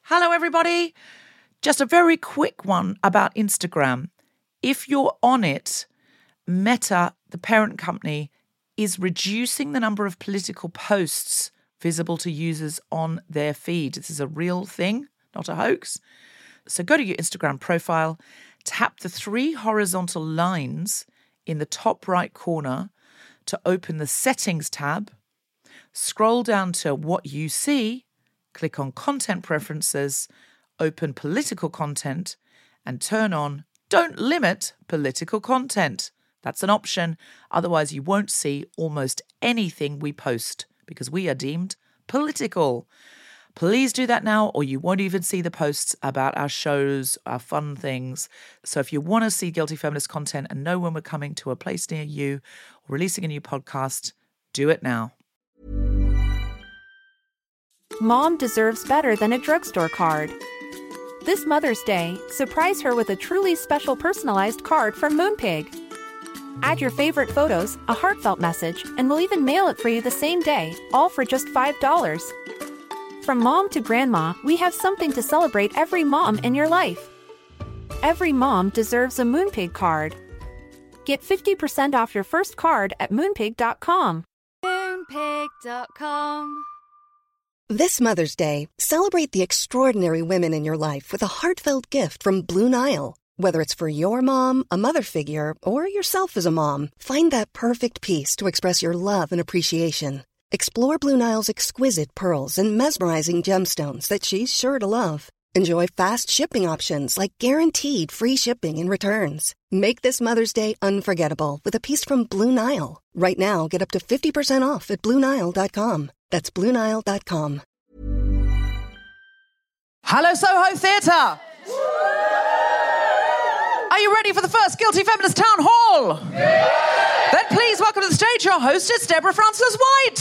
Hello, everybody. Just a very quick one about Instagram. If you're on it, Meta, the parent company, is reducing the number of political posts visible to users on their feed. This is a real thing, not a hoax. So go to your Instagram profile, tap the 3 horizontal lines in the top right corner to open the Settings tab, scroll down to What You See, click on Content Preferences, open Political Content, and turn on Don't Limit Political Content. That's an option. Otherwise, you won't see almost anything we post because we are deemed political. Please do that now, or you won't even see the posts about our shows, our fun things. So if you want to see Guilty Feminist content and know when we're coming to a place near you or releasing a new podcast, do it now. Mom deserves better than a drugstore card. This Mother's Day, surprise her with a truly special personalized card from Moonpig. Add your favorite photos, a heartfelt message, and we'll even mail it for you the same day, all for just $5. From mom to grandma, we have something to celebrate every mom in your life. Every mom deserves a Moonpig card. Get 50% off your first card at moonpig.com. Moonpig.com. This Mother's Day, celebrate the extraordinary women in your life with a heartfelt gift from Blue Nile. Whether it's for your mom, a mother figure, or yourself as a mom, find that perfect piece to express your love and appreciation. Explore Blue Nile's exquisite pearls and mesmerizing gemstones that she's sure to love. Enjoy fast shipping options like guaranteed free shipping and returns. Make this Mother's Day unforgettable with a piece from Blue Nile. Right now, get up to 50% off at BlueNile.com. That's BlueNile.com. Hello, Soho Theatre! Are you ready for the first Guilty Feminist Town Hall? Yeah. Then please welcome to the stage your hostess, Deborah Frances-White.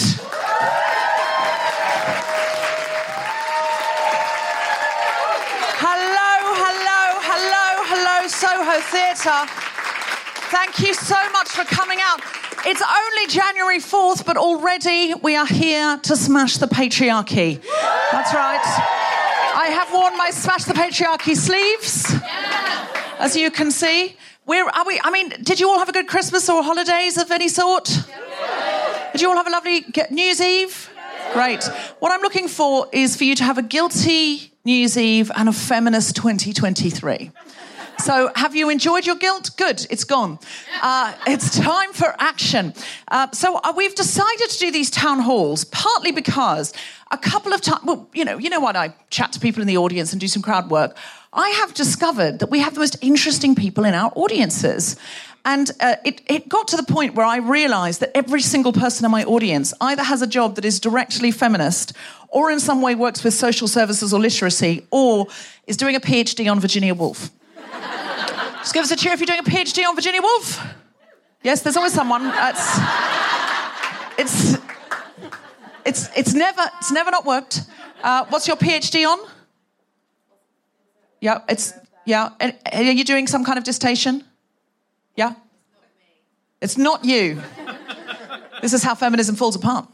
Hello, Soho Theatre. Thank you so much for coming out. It's only January 4th, but already we are here to smash the patriarchy. That's right. I have worn my Smash the Patriarchy sleeves, as you can see. Did you all have a good Christmas or holidays of any sort? Did you all have a lovely New Year's Eve? Great. What I'm looking for is for you to have a guilty New Year's Eve and a feminist 2023. So have you enjoyed your guilt? Good, it's gone. It's time for action. So we've decided to do these town halls, partly because a couple of times, well, you know what, I chat to people in the audience and do some crowd work. I have discovered that we have the most interesting people in our audiences. And it got to the point where I realised that every single person in my audience either has a job that is directly feminist or in some way works with social services or literacy or is doing a PhD on Virginia Woolf. Just give us a cheer if you're doing a PhD on Virginia Woolf. Yes, there's always someone. It's never not worked. What's your PhD on? Yeah. And are you doing some kind of dissertation? Yeah? It's not you. This is how feminism falls apart.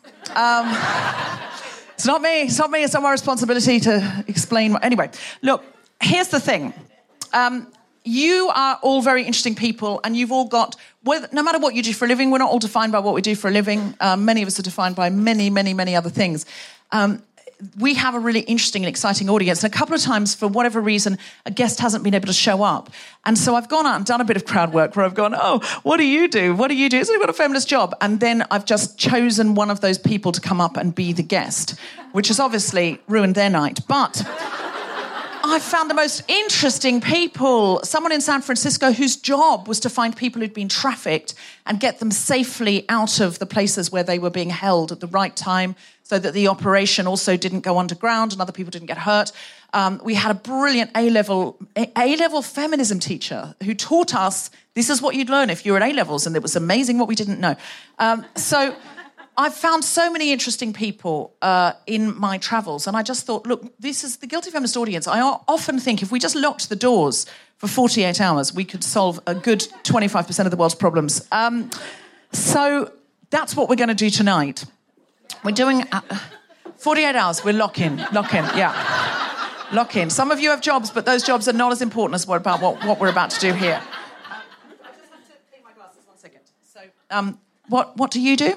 It's not me. It's not my responsibility to explain. Anyway, look, here's the thing. You are all very interesting people, and you've all got, no matter what you do for a living, we're not all defined by what we do for a living. Many of us are defined by many, many, many other things. We have a really interesting and exciting audience. And a couple of times, for whatever reason, a guest hasn't been able to show up. And so I've gone out and done a bit of crowd work where I've gone, oh, what do you do? What do you do? So I've got a feminist job. And then I've just chosen one of those people to come up and be the guest, which has obviously ruined their night. But I've found the most interesting people. Someone in San Francisco whose job was to find people who'd been trafficked and get them safely out of the places where they were being held at the right time so that the operation also didn't go underground and other people didn't get hurt. We had a brilliant A-level feminism teacher who taught us this is what you'd learn if you were at A-levels, and it was amazing what we didn't know. So I've found so many interesting people in my travels, and I just thought, look, this is the Guilty Feminist audience. I often think if we just locked the doors for 48 hours, we could solve a good 25% of the world's problems. So that's what we're going to do tonight. We're doing 48 hours. We're lock in, yeah. Lock in. Some of you have jobs, but those jobs are not as important as what we're about to do here. I just have to clean my glasses 1 second. So, what do you do?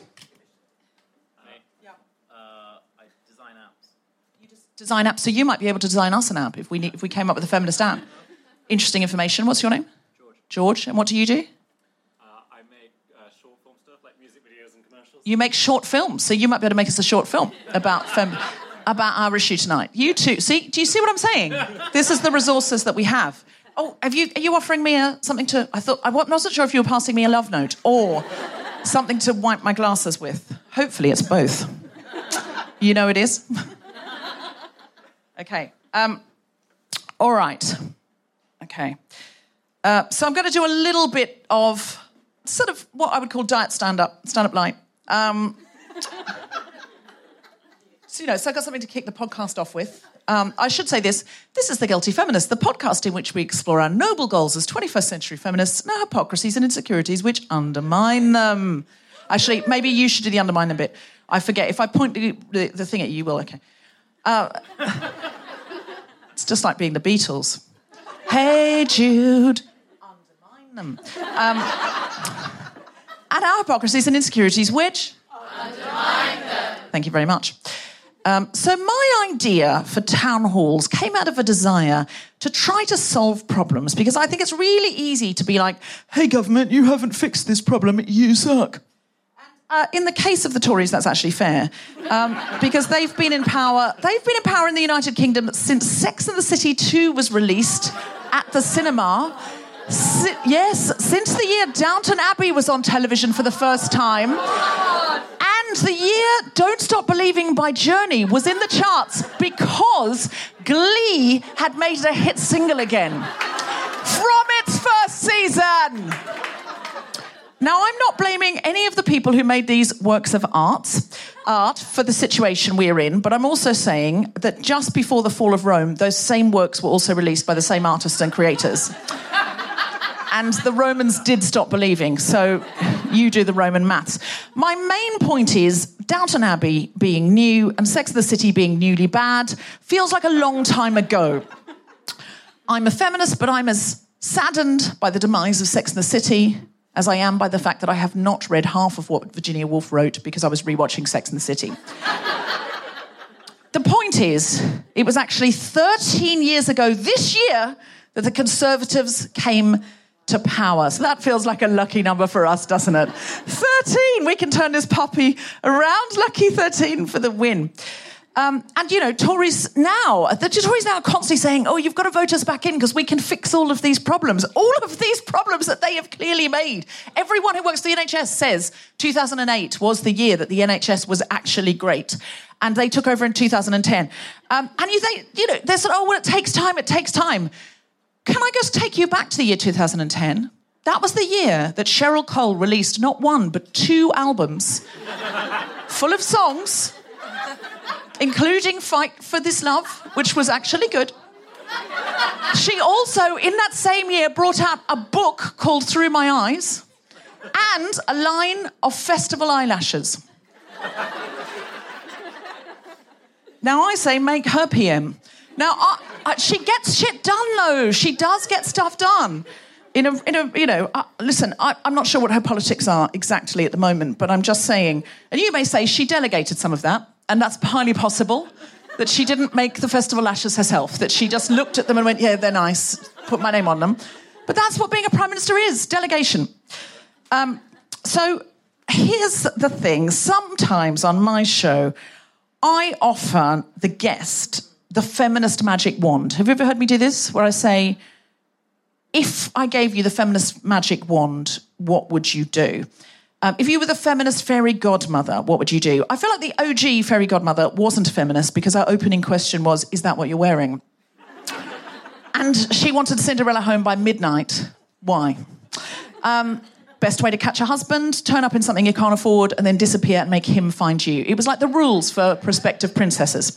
I design apps. You just design apps. So you might be able to design us an app if we came up with a feminist app. Interesting information. What's your name? George. And what do you do? I make short form stuff like music videos and commercials. You make short films, so you might be able to make us a short film about our issue tonight. You too. See, do you see what I'm saying? This is the resources that we have. Oh, are you offering me something to? I wasn't sure if you were passing me a love note or something to wipe my glasses with. Hopefully, it's both. You know it is. Okay. All right. Okay. So I'm going to do a little bit of sort of what I would call diet stand-up light. So I've got something to kick the podcast off with. I should say this is The Guilty Feminist, the podcast in which we explore our noble goals as 21st century feminists and our hypocrisies and insecurities which undermine them. Actually, maybe you should do the undermine them bit. I forget. If I point the thing at you, you will, okay. It's just like being the Beatles. Hey, Jude. Undermine them. And our hypocrisies and insecurities which? Undermine them. Thank you very much. So my idea for town halls came out of a desire to try to solve problems because I think it's really easy to be like, hey, government, you haven't fixed this problem, you suck. In the case of the Tories, that's actually fair because they've been in power. They've been in power in the United Kingdom since Sex and the City 2 was released at the cinema. Yes, since the year Downton Abbey was on television for the first time. And the year Don't Stop Believing by Journey was in the charts because Glee had made it a hit single again from its first season. Now, I'm not blaming any of the people who made these works of art for the situation we're in, but I'm also saying that just before the fall of Rome, those same works were also released by the same artists and creators. And the Romans did stop believing, so you do the Roman maths. My main point is Downton Abbey being new and Sex and the City being newly bad feels like a long time ago. I'm a feminist, but I'm as saddened by the demise of Sex and the City as I am by the fact that I have not read half of what Virginia Woolf wrote because I was rewatching Sex and the City. The point is, it was actually 13 years ago this year that the Conservatives came to power. So that feels like a lucky number for us, doesn't it? 13! We can turn this puppy around. Lucky 13 for the win. Tories now are constantly saying, oh, you've got to vote us back in because we can fix all of these problems. All of these problems that they have clearly made. Everyone who works for the NHS says 2008 was the year that the NHS was actually great. And they took over in 2010. They said, oh, well, it takes time. Can I just take you back to the year 2010? That was the year that Cheryl Cole released not one, but 2 albums full of songs, including Fight for This Love, which was actually good. She also, in that same year, brought out a book called Through My Eyes and a line of festival eyelashes. Now, I say make her PM. Now, she gets shit done, though. She does get stuff done. Listen, I'm not sure what her politics are exactly at the moment, but I'm just saying, and you may say she delegated some of that, and that's highly possible, that she didn't make the festival lashes herself, that she just looked at them and went, yeah, they're nice, put my name on them. But that's what being a Prime Minister is, delegation. So here's the thing. Sometimes on my show, I offer the guest the feminist magic wand. Have you ever heard me do this? Where I say, if I gave you the feminist magic wand, what would you do? If you were the feminist fairy godmother, what would you do? I feel like the OG fairy godmother wasn't a feminist because our opening question was, is that what you're wearing? And she wanted Cinderella home by midnight. Why? Best way to catch a husband, turn up in something you can't afford and then disappear and make him find you. It was like the rules for prospective princesses.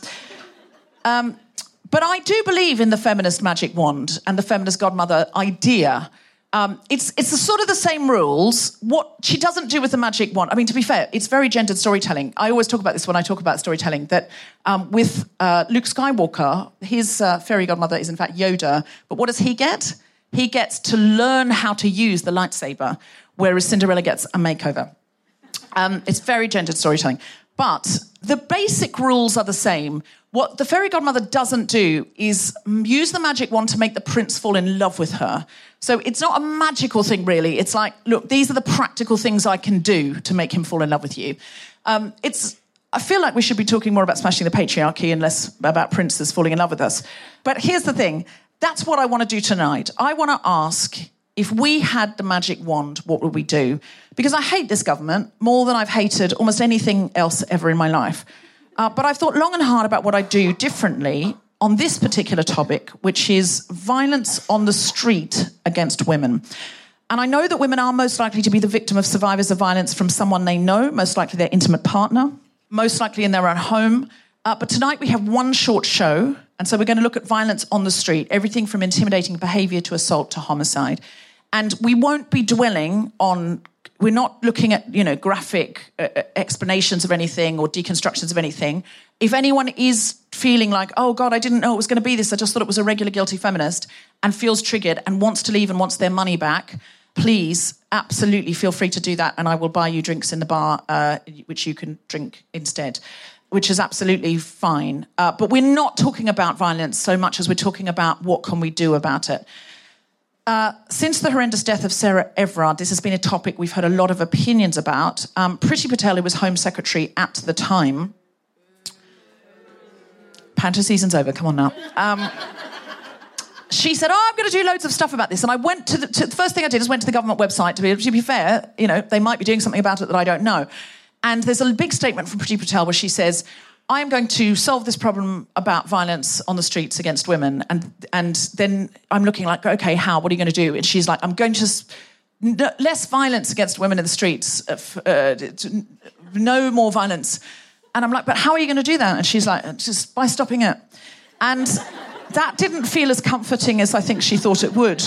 But I do believe in the feminist magic wand and the feminist godmother idea It's the sort of the same rules. What she doesn't do with the magic wand, I mean, to be fair, it's very gendered storytelling. I always talk about this when I talk about storytelling, that with Luke Skywalker, his fairy godmother is in fact Yoda, but what does he get? He gets to learn how to use the lightsaber, whereas Cinderella gets a makeover. It's very gendered storytelling. But the basic rules are the same. What the fairy godmother doesn't do is use the magic wand to make the prince fall in love with her. So it's not a magical thing, really. It's like, look, these are the practical things I can do to make him fall in love with you. I feel like we should be talking more about smashing the patriarchy and less about princes falling in love with us. But here's the thing. That's what I want to do tonight. I want to ask, if we had the magic wand, what would we do? Because I hate this government more than I've hated almost anything else ever in my life. But I've thought long and hard about what I'd do differently on this particular topic, which is violence on the street against women. And I know that women are most likely to be the victim of survivors of violence from someone they know, most likely their intimate partner, most likely in their own home. But tonight we have one short show, and so we're going to look at violence on the street, everything from intimidating behaviour to assault to homicide. And we won't be dwelling on... We're not looking at, graphic explanations of anything or deconstructions of anything. If anyone is feeling like, oh, God, I didn't know it was going to be this, I just thought it was a regular guilty feminist, and feels triggered and wants to leave and wants their money back, please, absolutely feel free to do that, and I will buy you drinks in the bar, which you can drink instead, which is absolutely fine. But we're not talking about violence so much as we're talking about what can we do about it. Since the horrendous death of Sarah Everard, this has been a topic we've heard a lot of opinions about. Priti Patel, who was Home Secretary at the time... Panto season's over, come on now. She said, I'm going to do loads of stuff about this. And I went to the first thing I did is went to the government website to be fair, they might be doing something about it that I don't know. And there's a big statement from Priti Patel where she says, I am going to solve this problem about violence on the streets against women. And then I'm looking like, OK, how? What are you going to do? And she's like, I'm going to... less violence against women in the streets. No more violence. And I'm like, but how are you going to do that? And she's like, just by stopping it. And that didn't feel as comforting as I think she thought it would.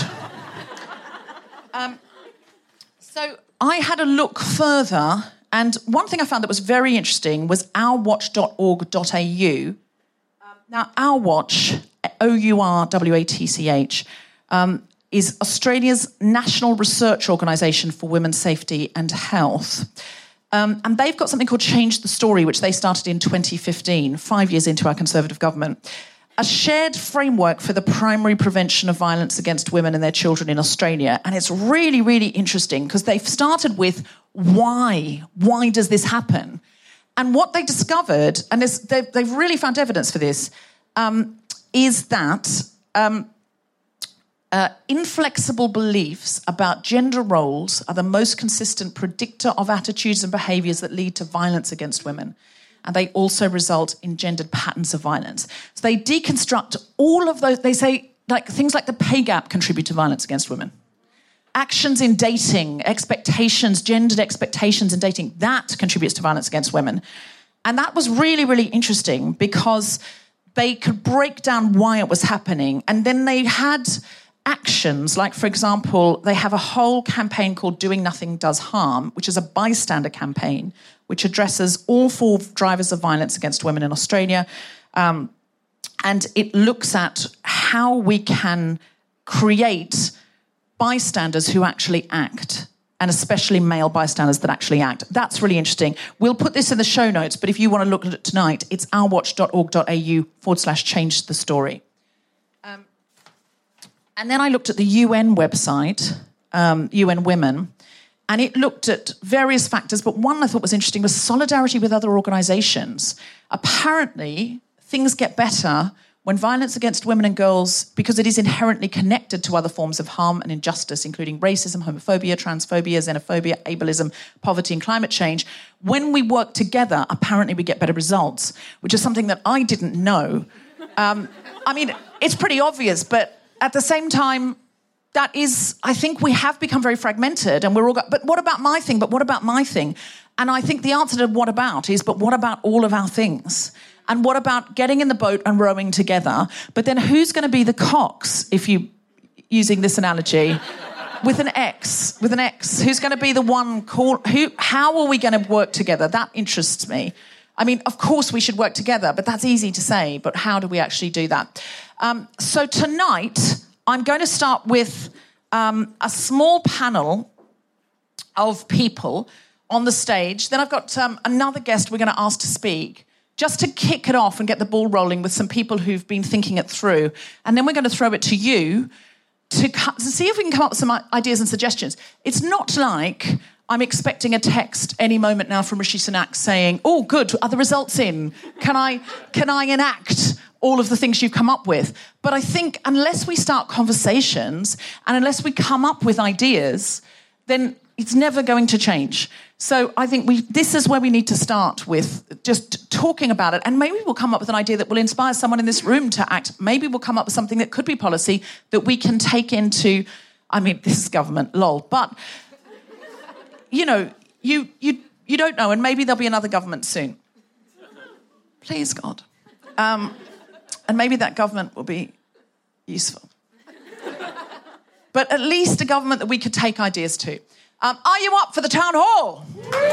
So I had a look further... And one thing I found that was very interesting was ourwatch.org.au. Now, Our Watch, OURWATCH, is Australia's national research organisation for women's safety and health. And they've got something called Change the Story, which they started in 2015, 5 years into our Conservative government. A shared framework for the primary prevention of violence against women and their children in Australia. And it's really, really interesting because they've started with why? Why does this happen? And what they discovered, and they've really found evidence for this, is that inflexible beliefs about gender roles are the most consistent predictor of attitudes and behaviours that lead to violence against women. And they also result in gendered patterns of violence. So they deconstruct all of those. They say things like the pay gap contribute to violence against women. Actions in dating, expectations, gendered expectations in dating, that contributes to violence against women. And that was really, really interesting because they could break down why it was happening. And then they had actions, like, for example, they have a whole campaign called Doing Nothing Does Harm, which is a bystander campaign, which addresses all 4 drivers of violence against women in Australia. And it looks at how we can create bystanders who actually act, and especially male bystanders that actually act. That's really interesting. We'll put this in the show notes, but if you want to look at it tonight, it's ourwatch.org.au/change the story. And then I looked at the UN website, UN Women, and it looked at various factors, but one I thought was interesting was solidarity with other organisations. Apparently, things get better when violence against women and girls, because it is inherently connected to other forms of harm and injustice, including racism, homophobia, transphobia, xenophobia, ableism, poverty and climate change. When we work together, apparently we get better results, which is something that I didn't know. I mean, it's pretty obvious, but at the same time, that is, I think we have become very fragmented and we're all, but what about my thing? But what about my thing? And I think the answer to what about is, but what about all of our things? And what about getting in the boat and rowing together? But then who's going to be the cocks, if you, using this analogy, With an X. Who's going to be the one call? How are we going to work together? That interests me. I mean, of course we should work together, but that's easy to say. But how do we actually do that? So tonight, I'm going to start with a small panel of people on the stage. Then I've got another guest we're going to ask to speak, just to kick it off and get the ball rolling with some people who've been thinking it through. And then we're going to throw it to you to see if we can come up with some ideas and suggestions. It's not like I'm expecting a text any moment now from Rishi Sunak saying, oh, good, are the results in? Can I enact all of the things you've come up with? But I think unless we start conversations and unless we come up with ideas, then it's never going to change. So I think this is where we need to start with just talking about it. And maybe we'll come up with an idea that will inspire someone in this room to act. Maybe we'll come up with something that could be policy that we can take into, I mean, this is government, lol. But, you know, you don't know, and maybe there'll be another government soon. Please, God. And maybe that government will be useful. But at least a government that we could take ideas to. Are you up for the town hall?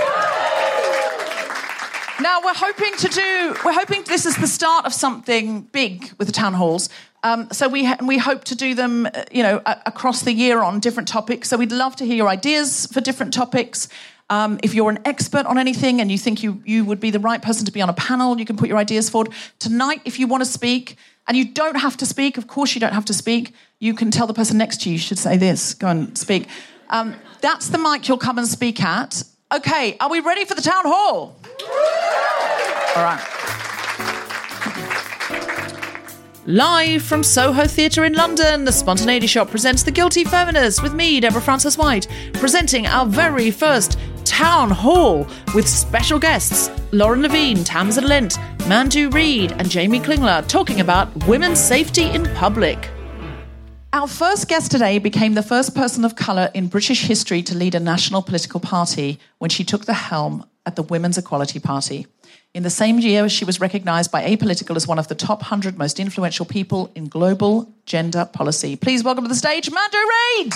Now, we're hoping this is the start of something big with the town halls. So we hope to do them, across the year on different topics. So we'd love to hear your ideas for different topics. If you're an expert on anything and you think you would be the right person to be on a panel, you can put your ideas forward. Tonight, if you want to speak, and you don't have to speak, of course you don't have to speak, you can tell the person next to you should say this, go and speak. That's the mic you'll come and speak at. Okay, are we ready for the town hall? All right. Live from Soho Theatre in London, the Spontaneity Shop presents The Guilty Feminist with me, Deborah Frances-White, presenting our very first town hall with special guests Lauren Levine, Tamsin Lent, Mandu Reid and Jamie Klingler talking about women's safety in public. Our first guest today became the first person of colour in British history to lead a national political party when she took the helm at the Women's Equality Party. In the same year, she was recognised by Apolitical as one of the top 100 most influential people in global gender policy. Please welcome to the stage, Mandu Reid.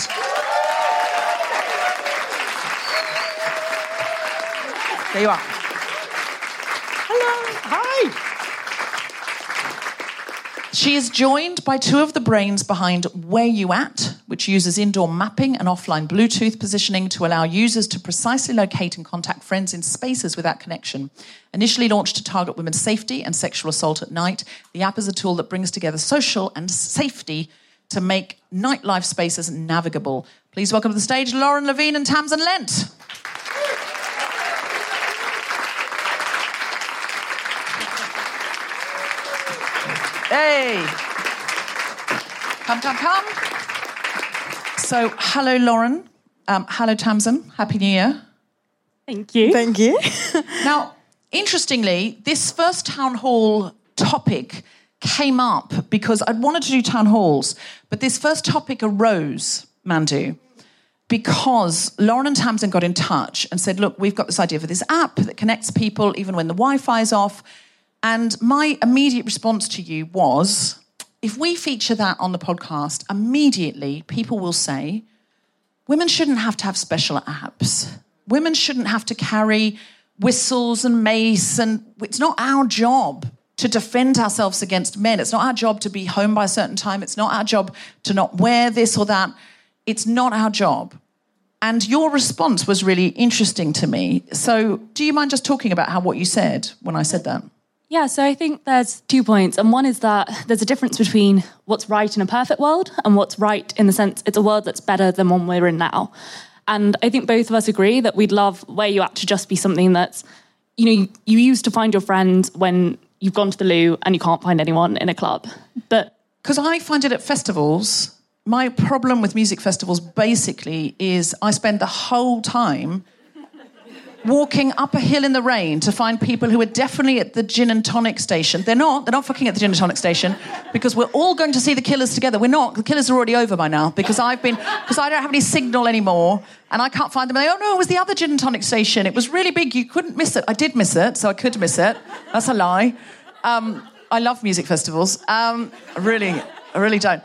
There you are. Hello. Hi. She is joined by two of the brains behind Where You At, which uses indoor mapping and offline Bluetooth positioning to allow users to precisely locate and contact friends in spaces without connection. Initially launched to target women's safety and sexual assault at night, the app is a tool that brings together social and safety to make nightlife spaces navigable. Please welcome to the stage Lauren Levine and Tamsin Lent. Hey. Come. So, hello, Lauren. Hello, Tamsin. Happy New Year. Thank you. Thank you. Now, interestingly, this first town hall topic came up because I'd wanted to do town halls, but this first topic arose, Mandu, because Lauren and Tamsin got in touch and said, look, we've got this idea for this app that connects people even when the Wi-Fi's off. And my immediate response to you was, if we feature that on the podcast, immediately people will say, women shouldn't have to have special apps. Women shouldn't have to carry whistles and mace, and it's not our job to defend ourselves against men. It's not our job to be home by a certain time. It's not our job to not wear this or that. It's not our job. And your response was really interesting to me. So do you mind just talking about what you said when I said that? Yeah, so I think there's 2 points. And one is that there's a difference between what's right in a perfect world and what's right in the sense it's a world that's better than one we're in now. And I think both of us agree that we'd love Where You At to just be something that's, you use to find your friends when you've gone to the loo and you can't find anyone in a club. But because I find it at festivals, my problem with music festivals basically is I spend the whole time walking up a hill in the rain to find people who are definitely at the gin and tonic station. They're not fucking at the gin and tonic station because we're all going to see the Killers together. We're not. The Killers are already over by now because I don't have any signal anymore and I can't find them. And it was the other gin and tonic station. It was really big. You couldn't miss it. I did miss it, so I could miss it. That's a lie. I love music festivals. I really don't.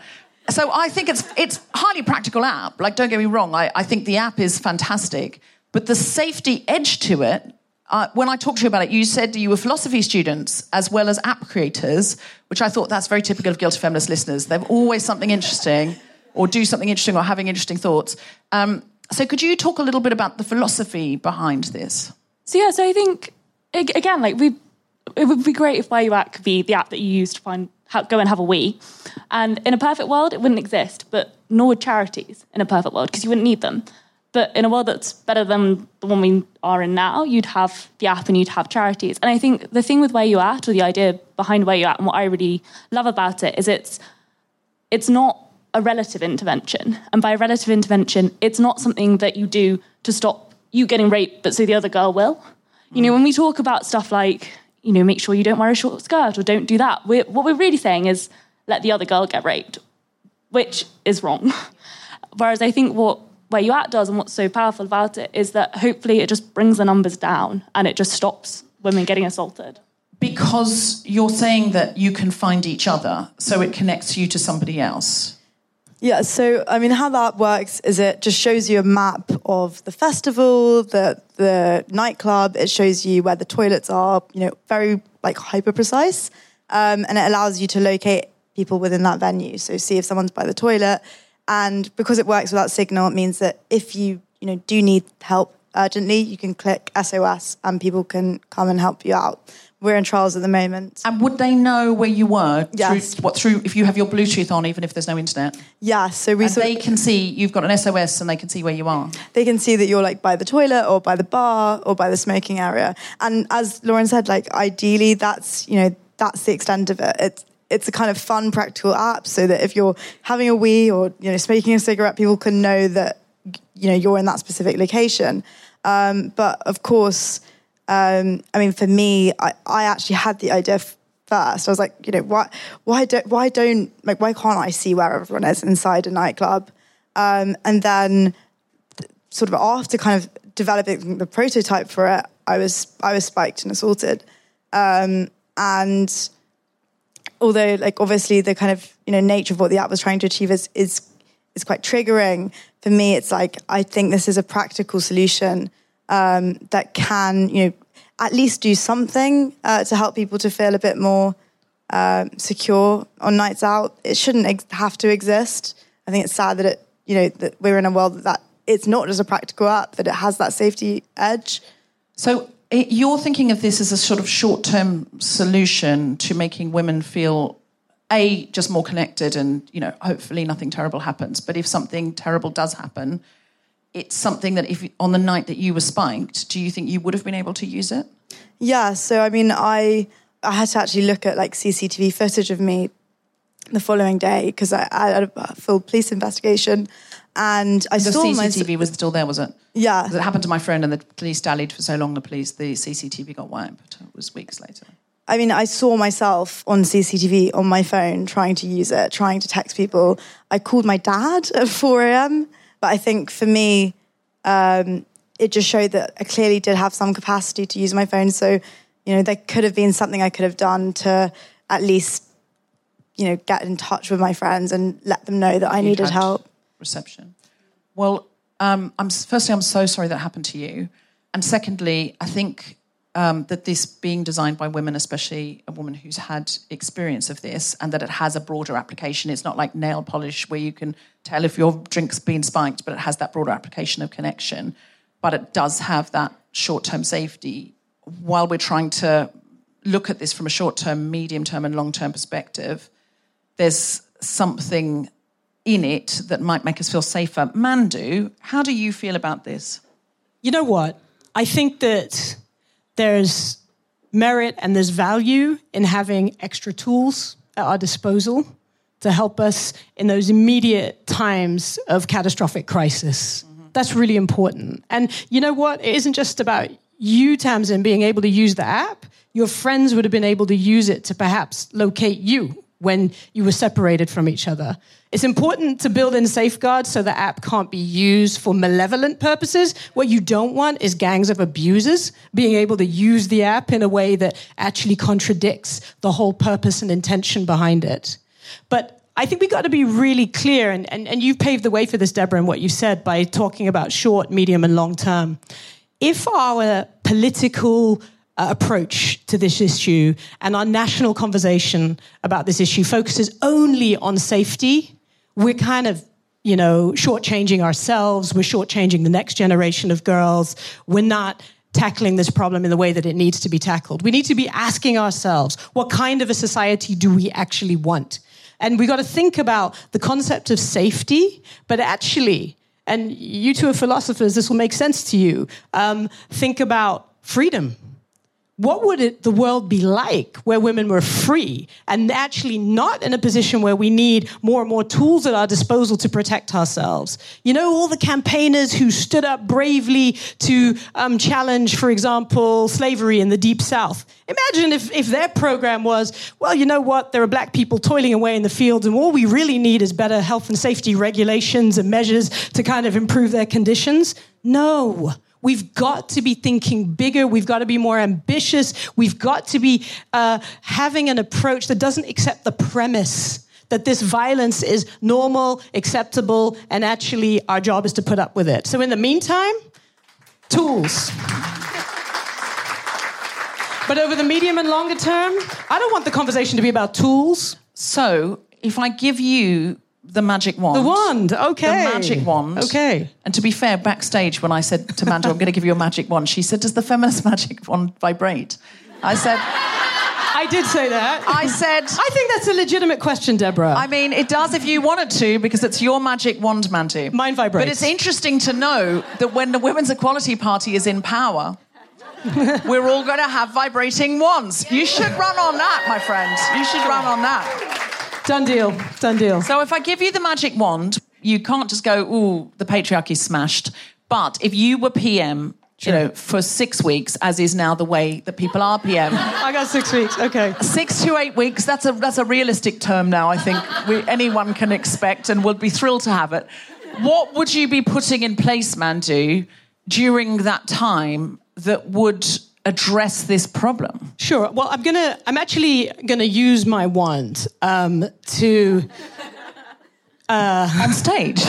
So I think it's highly practical app. Like, don't get me wrong. I think the app is fantastic, but the safety edge to it. When I talked to you about it, you said you were philosophy students as well as app creators, which I thought that's very typical of Guilty Feminist listeners. They've always something interesting, or do something interesting, or having interesting thoughts. So could you talk a little bit about the philosophy behind this? So I think again, like it would be great if Where You At could be the app that you use to go and have a wee. And in a perfect world, it wouldn't exist, but nor would charities in a perfect world, because you wouldn't need them. But in a world that's better than the one we are in now, you'd have the app and you'd have charities. And I think the thing with Where You At, or the idea behind Where You At, and what I really love about it, is it's not a relative intervention. And by relative intervention, it's not something that you do to stop you getting raped, but so the other girl will. You know, when we talk about stuff like, you know, make sure you don't wear a short skirt or don't do that, what we're really saying is let the other girl get raped, which is wrong. Whereas I think what Where You At does, and what's so powerful about it, is that hopefully it just brings the numbers down and it just stops women getting assaulted. Because you're saying that you can find each other, so it connects you to somebody else. Yeah, so, I mean, how that works is it just shows you a map of the festival, the nightclub. It shows you where the toilets are, you know, very, like, hyper-precise. And it allows you to locate people within that venue. So see if someone's by the toilet. And because it works without signal, it means that if you do need help urgently, you can click SOS and people can come and help you out. We're in trials at the moment. And would they know where you were? Yes. Through if you have your Bluetooth on, even if there's no internet? Yeah, so they can see you've got an SOS and they can see where you are. They can see that you're like by the toilet or by the bar or by the smoking area. And as Lauren said, like ideally that's the extent of it. It's a kind of fun, practical app so that if you're having a wee or, smoking a cigarette, people can know that, you're in that specific location. But of course, for me, I actually had the idea first. I was like, why can't I see where everyone is inside a nightclub? And then sort of after kind of developing the prototype for it, I was spiked and assaulted. And although, like, obviously the kind of, nature of what the app was trying to achieve is quite triggering, for me, it's like, I think this is a practical solution that can, at least do something to help people to feel a bit more secure on nights out. It shouldn't have to exist. I think it's sad that that we're in a world that it's not just a practical app, that it has that safety edge. So you're thinking of this as a sort of short-term solution to making women feel, just more connected and, hopefully nothing terrible happens. But if something terrible does happen, it's something that if on the night that you were spiked, do you think you would have been able to use it? Yeah, so I mean, I had to actually look at like CCTV footage of me the following day because I had a full police investigation. And I saw the CCTV was still there, was it? Yeah. It happened to my friend and the police dallied for so long, the CCTV got wiped. It was weeks later. I mean, I saw myself on CCTV on my phone trying to use it, trying to text people. I called my dad at 4 a.m. But I think for me, it just showed that I clearly did have some capacity to use my phone. So, there could have been something I could have done to at least, get in touch with my friends and let them know that I needed help. Reception. Well, firstly, I'm so sorry that happened to you. And secondly, I think that this being designed by women, especially a woman who's had experience of this, and that it has a broader application. It's not like nail polish where you can tell if your drink's been spiked, but it has that broader application of connection. But it does have that short-term safety. While we're trying to look at this from a short-term, medium-term and long-term perspective, there's something in it that might make us feel safer. Mandu, how do you feel about this? You know what? I think that there's merit and there's value in having extra tools at our disposal to help us in those immediate times of catastrophic crisis. Mm-hmm. That's really important. And you know what? It isn't just about you, Tamsin, being able to use the app. Your friends would have been able to use it to perhaps locate you when you were separated from each other. It's important to build in safeguards so the app can't be used for malevolent purposes. What you don't want is gangs of abusers being able to use the app in a way that actually contradicts the whole purpose and intention behind it. But I think we got to be really clear, and you've paved the way for this, Deborah, in what you said by talking about short, medium, and long term. If our political approach to this issue and our national conversation about this issue focuses only on safety, we're kind of, shortchanging ourselves. We're shortchanging the next generation of girls. We're not tackling this problem in the way that it needs to be tackled. We need to be asking ourselves, what kind of a society do we actually want? And we got to think about the concept of safety, but actually, and you two are philosophers, this will make sense to you, think about freedom. What would the world be like where women were free and actually not in a position where we need more and more tools at our disposal to protect ourselves? All the campaigners who stood up bravely to challenge, for example, slavery in the Deep South. Imagine if their program was, well, you know what, there are black people toiling away in the fields and all we really need is better health and safety regulations and measures to kind of improve their conditions. No. We've got to be thinking bigger. We've got to be more ambitious. We've got to be having an approach that doesn't accept the premise that this violence is normal, acceptable, and actually our job is to put up with it. So in the meantime, tools. But over the medium and longer term, I don't want the conversation to be about tools. So if I give you the magic wand. The wand, okay. The magic wand. Okay. And to be fair, backstage when I said to Mando, I'm going to give you a magic wand, she said, does the feminist magic wand vibrate? I said... I did say that. I said... I think that's a legitimate question, Deborah. I mean, it does if you want it to, because it's your magic wand, Mando. Mine vibrates. But it's interesting to know that when the Women's Equality Party is in power, we're all going to have vibrating wands. You should run on that, my friend. You should run on that. Done deal. Done deal. So if I give you the magic wand, you can't just go, ooh, the patriarchy's smashed. But if you were PM, for 6 weeks, as is now the way that people are PM. I got 6 weeks, okay. 6 to 8 weeks, that's a realistic term now, I think anyone can expect and will be thrilled to have it. What would you be putting in place, Mandu, during that time that would address this problem? Sure. Well, I'm actually gonna use my wand to on stage.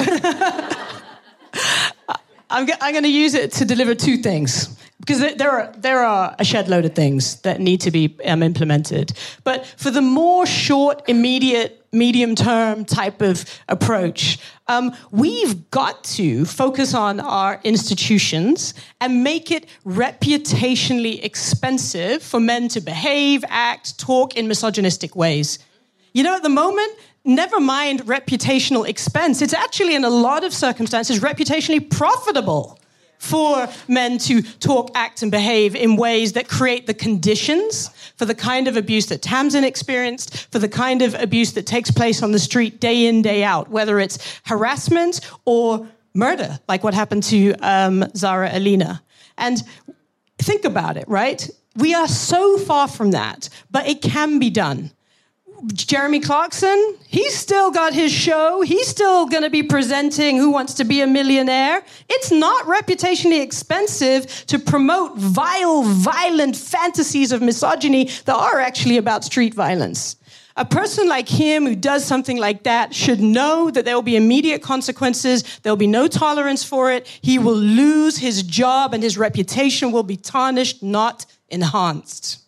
I'm going to use it to deliver two things, because there are a shed load of things that need to be implemented. But for the more short, immediate, medium-term type of approach, we've got to focus on our institutions and make it reputationally expensive for men to behave, act, talk in misogynistic ways. At the moment, never mind reputational expense, it's actually in a lot of circumstances reputationally profitable for men to talk, act, and behave in ways that create the conditions for the kind of abuse that Tamsin experienced, for the kind of abuse that takes place on the street day in, day out, whether it's harassment or murder, like what happened to Zara Alina. And think about it, right? We are so far from that, but it can be done. Jeremy Clarkson, he's still got his show. He's still going to be presenting Who Wants to Be a Millionaire. It's not reputationally expensive to promote vile, violent fantasies of misogyny that are actually about street violence. A person like him who does something like that should know that there will be immediate consequences. There will be no tolerance for it. He will lose his job and his reputation will be tarnished, not enhanced.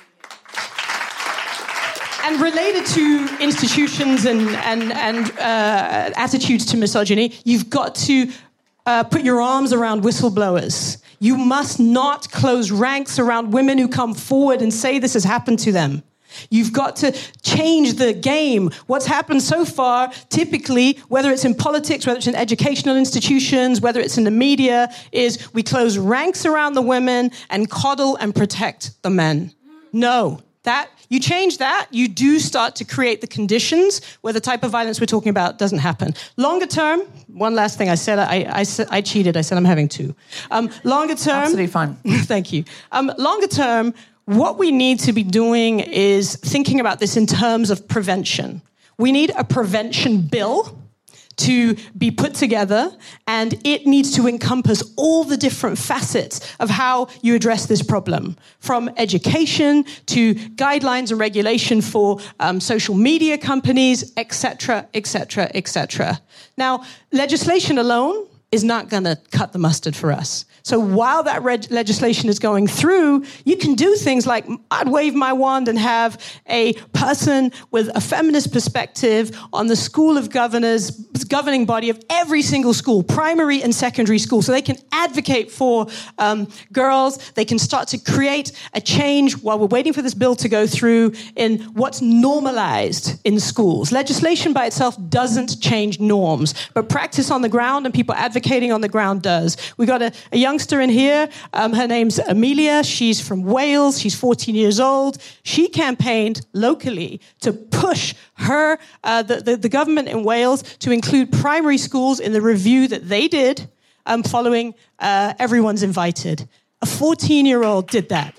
And related to institutions and attitudes to misogyny, you've got to put your arms around whistleblowers. You must not close ranks around women who come forward and say this has happened to them. You've got to change the game. What's happened so far, typically, whether it's in politics, whether it's in educational institutions, whether it's in the media, is we close ranks around the women and coddle and protect the men. No. You change that, you do start to create the conditions where the type of violence we're talking about doesn't happen. Longer term, one last thing I said, I cheated, I said I'm having two. Longer term... Absolutely fine. Thank you. Longer term, what we need to be doing is thinking about this in terms of prevention. We need a prevention bill to be put together, and it needs to encompass all the different facets of how you address this problem, from education to guidelines and regulation for social media companies, etc., etc., etc. Now, legislation alone is not going to cut the mustard for us. So while that legislation is going through, you can do things like I'd wave my wand and have a person with a feminist perspective on the School of Governors, governing body of every single school, primary and secondary school, so they can advocate for girls. They can start to create a change while we're waiting for this bill to go through in what's normalized in schools. Legislation by itself doesn't change norms, but practice on the ground and people advocating on the ground does. We got a youngster in here. Her name's Amelia. She's from Wales. She's 14 years old. She campaigned locally to push her, the government in Wales, to include primary schools in the review that they did following Everyone's Invited. A 14-year-old did that.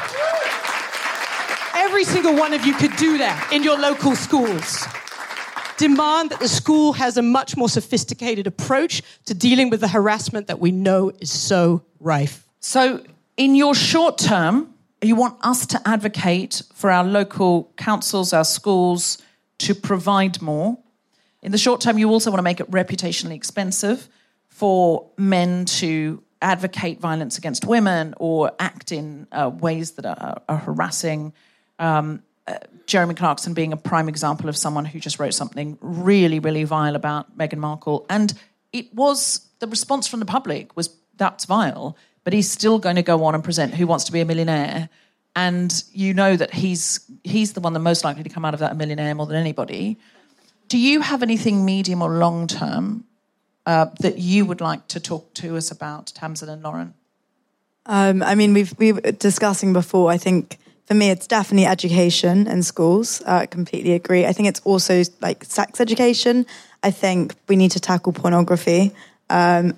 Every single one of you could do that in your local schools. Demand that the school has a much more sophisticated approach to dealing with the harassment that we know is so rife. So in your short term, you want us to advocate for our local councils, our schools, to provide more. In the short term, you also want to make it reputationally expensive for men to advocate violence against women or act in ways that are harassing. Jeremy Clarkson being a prime example of someone who just wrote something really, really vile about Meghan Markle. And it was, the response from the public was, that's vile, but he's still going to go on and present Who Wants to Be a Millionaire? And you know that he's the one that's most likely to come out of that a millionaire more than anybody. Do you have anything medium or long term that you would like to talk to us about, Tamsin and Lauren? I mean, we were discussing before, I think, for me, it's definitely education in schools. I completely agree. I think it's also like sex education. I think we need to tackle pornography. And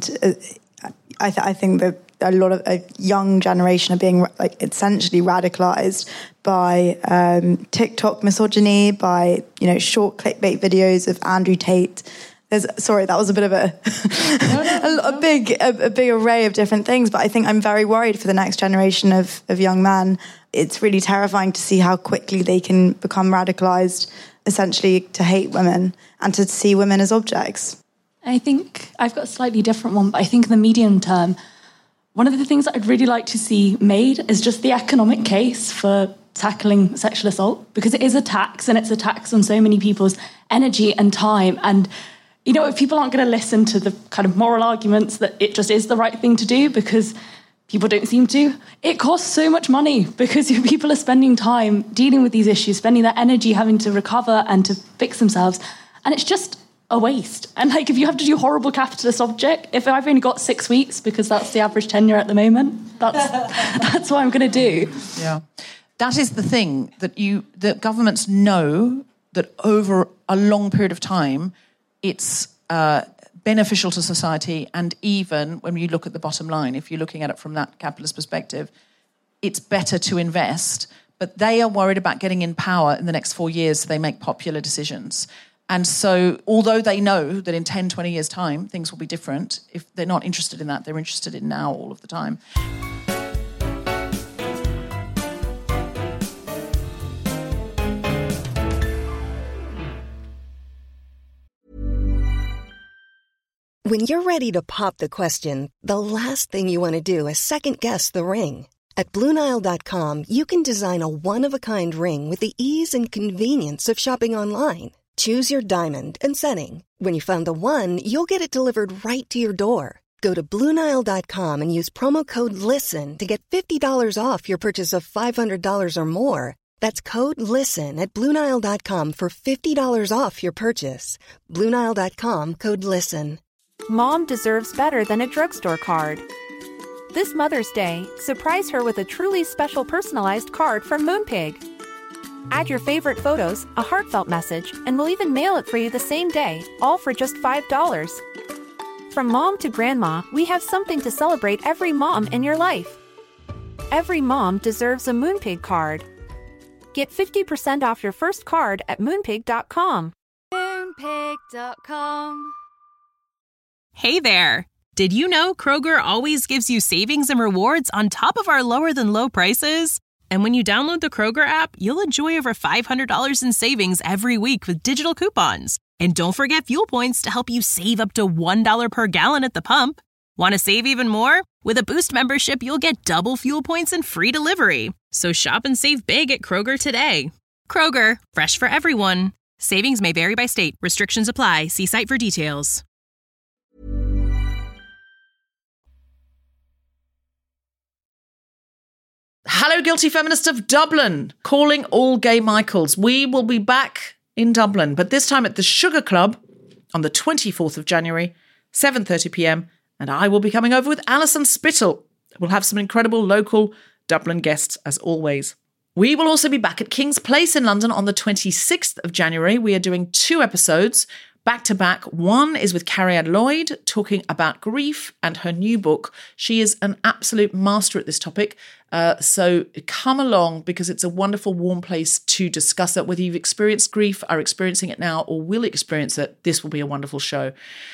I think that a lot of a young generation are being like essentially radicalized by TikTok misogyny, by, short clickbait videos of Andrew Tate. Sorry, that was a bit of a big array of different things, but I think I'm very worried for the next generation of young men. It's really terrifying to see how quickly they can become radicalized, essentially to hate women and to see women as objects. I think I've got a slightly different one, but I think in the medium term, one of the things that I'd really like to see made is just the economic case for tackling sexual assault, because it is a tax, and it's a tax on so many people's energy and time. And if people aren't going to listen to the kind of moral arguments that it just is the right thing to do, because people don't seem to, it costs so much money because people are spending time dealing with these issues, spending their energy having to recover and to fix themselves. And it's just a waste. And if you have to do horrible capitalist object, if I've only got 6 weeks, because that's the average tenure at the moment, that's what I'm going to do. Yeah. That is the thing, that governments know that over a long period of time, it's beneficial to society, and even when you look at the bottom line, if you're looking at it from that capitalist perspective, it's better to invest. But they are worried about getting in power in the next 4 years, so they make popular decisions. And so, although they know that in 10, 20 years' time, things will be different, if they're not interested in that, they're interested in now all of the time. When you're ready to pop the question, the last thing you want to do is second-guess the ring. At BlueNile.com, you can design a one-of-a-kind ring with the ease and convenience of shopping online. Choose your diamond and setting. When you find the one, you'll get it delivered right to your door. Go to BlueNile.com and use promo code LISTEN to get $50 off your purchase of $500 or more. That's code LISTEN at BlueNile.com for $50 off your purchase. BlueNile.com, code LISTEN. Mom deserves better than a drugstore card. This Mother's Day, surprise her with a truly special personalized card from Moonpig. Add your favorite photos, a heartfelt message, and we'll even mail it for you the same day, all for just $5. From mom to grandma, we have something to celebrate every mom in your life. Every mom deserves a Moonpig card. Get 50% off your first card at Moonpig.com. Moonpig. Moonpig.com. Hey there! Did you know Kroger always gives you savings and rewards on top of our lower-than-low prices? And when you download the Kroger app, you'll enjoy over $500 in savings every week with digital coupons. And don't forget fuel points to help you save up to $1 per gallon at the pump. Want to save even more? With a Boost membership, you'll get double fuel points and free delivery. So shop and save big at Kroger today. Kroger, fresh for everyone. Savings may vary by state. Restrictions apply. See site for details. Hello, Guilty Feminists of Dublin, calling all gay Michaels. We will be back in Dublin, but this time at the Sugar Club on the 24th of January, 7:30 p.m, and I will be coming over with Alison Spittle. We'll have some incredible local Dublin guests, as always. We will also be back at King's Place in London on the 26th of January. We are doing 2 episodes back-to-back. One is with Carrie-Anne Lloyd, talking about grief and her new book. She is an absolute master at this topic. So come along, because it's a wonderful, warm place to discuss it. Whether you've experienced grief, are experiencing it now, or will experience it, this will be a wonderful show.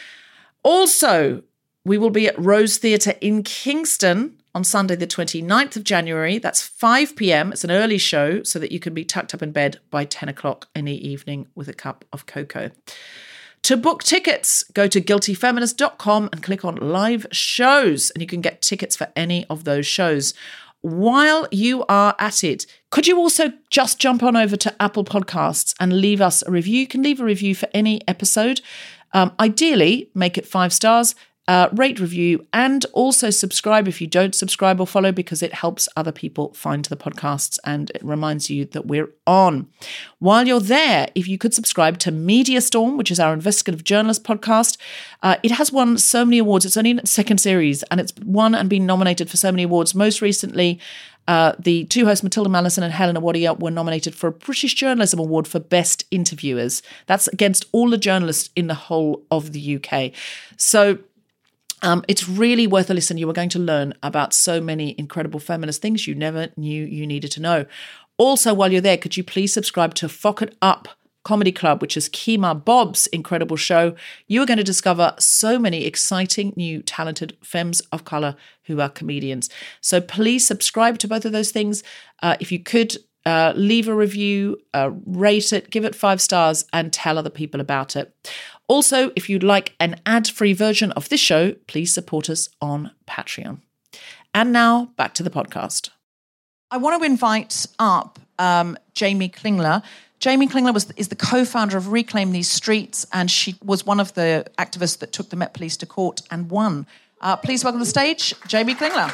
Also, we will be at Rose Theatre in Kingston on Sunday, the 29th of January. That's 5 p.m. It's an early show so that you can be tucked up in bed by 10 o'clock in the evening with a cup of cocoa. To book tickets, go to guiltyfeminist.com and click on live shows, and you can get tickets for any of those shows. While you are at it, could you also just jump on over to Apple Podcasts and leave us a review? You can leave a review for any episode. Ideally, make it 5 stars. Rate, review, and also subscribe if you don't subscribe or follow, because it helps other people find the podcasts and it reminds you that we're on. While you're there, if you could subscribe to Media Storm, which is our investigative journalist podcast, it has won so many awards. It's only in its 2nd series, and it's won and been nominated for so many awards. Most recently, the 2 hosts, Matilda Mallison and Helena Wadia, were nominated for a British Journalism Award for Best Interviewers. That's against all the journalists in the whole of the UK. So it's really worth a listen. You are going to learn about so many incredible feminist things you never knew you needed to know. Also, while you're there, could you please subscribe to Fock It Up Comedy Club, which is Kemah Bob's incredible show. You are going to discover so many exciting, new, talented femmes of colour who are comedians. So please subscribe to both of those things. If you could, leave a review, rate it, give it 5 stars, and tell other people about it. Also, if you'd like an ad-free version of this show, please support us on Patreon. And now, back to the podcast. I want to invite up Jamie Klingler. Jamie Klingler is the co-founder of Reclaim These Streets, and she was one of the activists that took the Met Police to court and won. Please welcome to the stage, Jamie Klingler.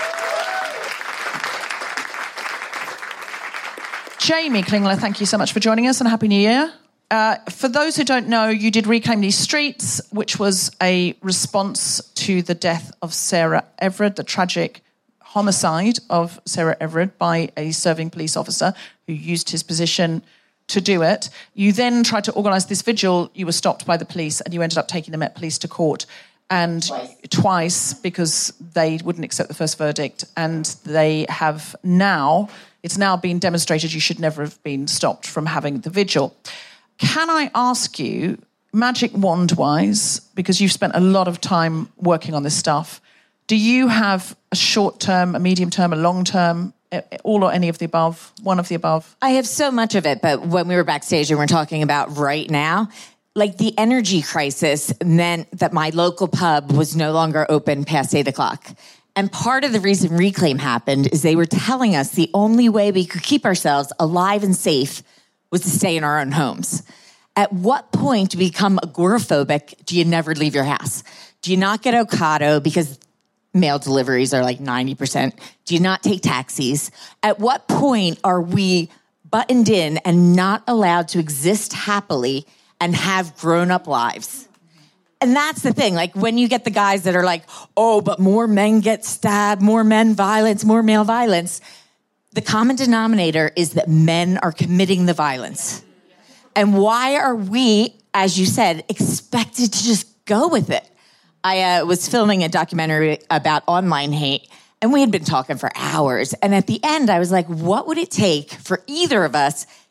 Jamie Klingler, thank you so much for joining us, and Happy New Year. For those who don't know, you did Reclaim These Streets, which was a response to the death of Sarah Everard, the tragic homicide of Sarah Everard by a serving police officer who used his position to do it. You then tried to organise this vigil. You were stopped by the police, and you ended up taking the Met Police to court. And twice, because they wouldn't accept the first verdict. And they have now, it's now been demonstrated you should never have been stopped from having the vigil. Can I ask you, magic wand-wise, because you've spent a lot of time working on this stuff, do you have a short-term, a medium-term, a long-term, all or any of the above, one of the above? I have so much of it, but when we were backstage and we're talking about right now, like the energy crisis meant that my local pub was no longer open past 8 o'clock. And part of the reason Reclaim happened is they were telling us the only way we could keep ourselves alive and safe was to stay in our own homes. At what point to become agoraphobic do you never leave your house? Do you not get Ocado because mail deliveries are like 90%? Do you not take taxis? At what point are we buttoned in and not allowed to exist happily and have grown-up lives? And that's the thing. Like when you get the guys that are like, oh, but more men get stabbed, more men violence, more male violence. The common denominator is that men are committing the violence. And why are we, as you said, expected to just go with it? I was filming a documentary about online hate, and we had been talking for hours. And at the end, I was like, what would it take for either of us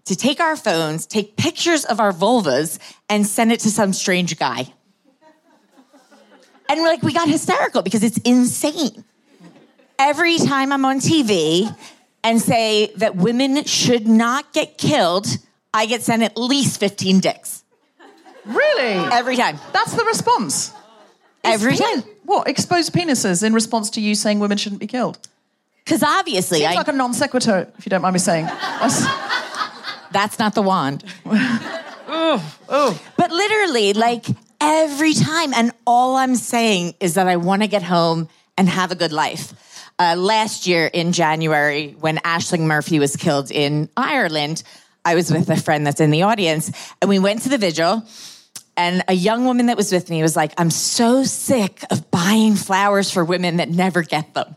to take our phones, take pictures of our vulvas, and send it to some strange guy. And we got hysterical because it's insane. Every time I'm on TV and say that women should not get killed, I get sent at least 15 dicks. Really? Every time. That's the response? Every time. What, exposed penises in response to you saying women shouldn't be killed? Because obviously... Seems like a non sequitur, if you don't mind me saying. That's not the wand. But literally, every time, and all I'm saying is that I want to get home and have a good life. Last year in January, when Aisling Murphy was killed in Ireland, I was with a friend that's in the audience, and we went to the vigil, and a young woman that was with me was like, I'm so sick of buying flowers for women that never get them.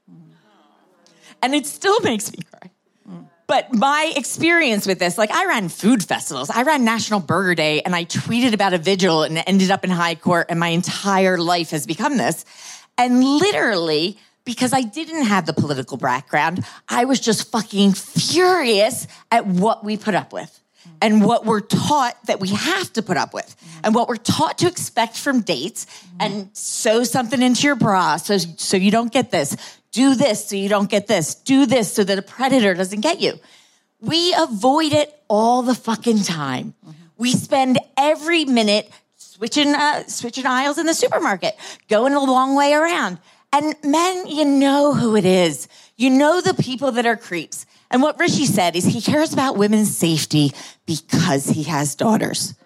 And it still makes me cry. But my experience with this, I ran food festivals. I ran National Burger Day, and I tweeted about a vigil and ended up in high court, and my entire life has become this. And literally, because I didn't have the political background, I was just fucking furious at what we put up with and what we're taught that we have to put up with and what we're taught to expect from dates and sew something into your bra so you don't get this. Do this so you don't get this. Do this so that a predator doesn't get you. We avoid it all the fucking time. We spend every minute switching aisles in the supermarket, going a long way around. And men, you know who it is. You know the people that are creeps. And what Rishi said is he cares about women's safety because he has daughters.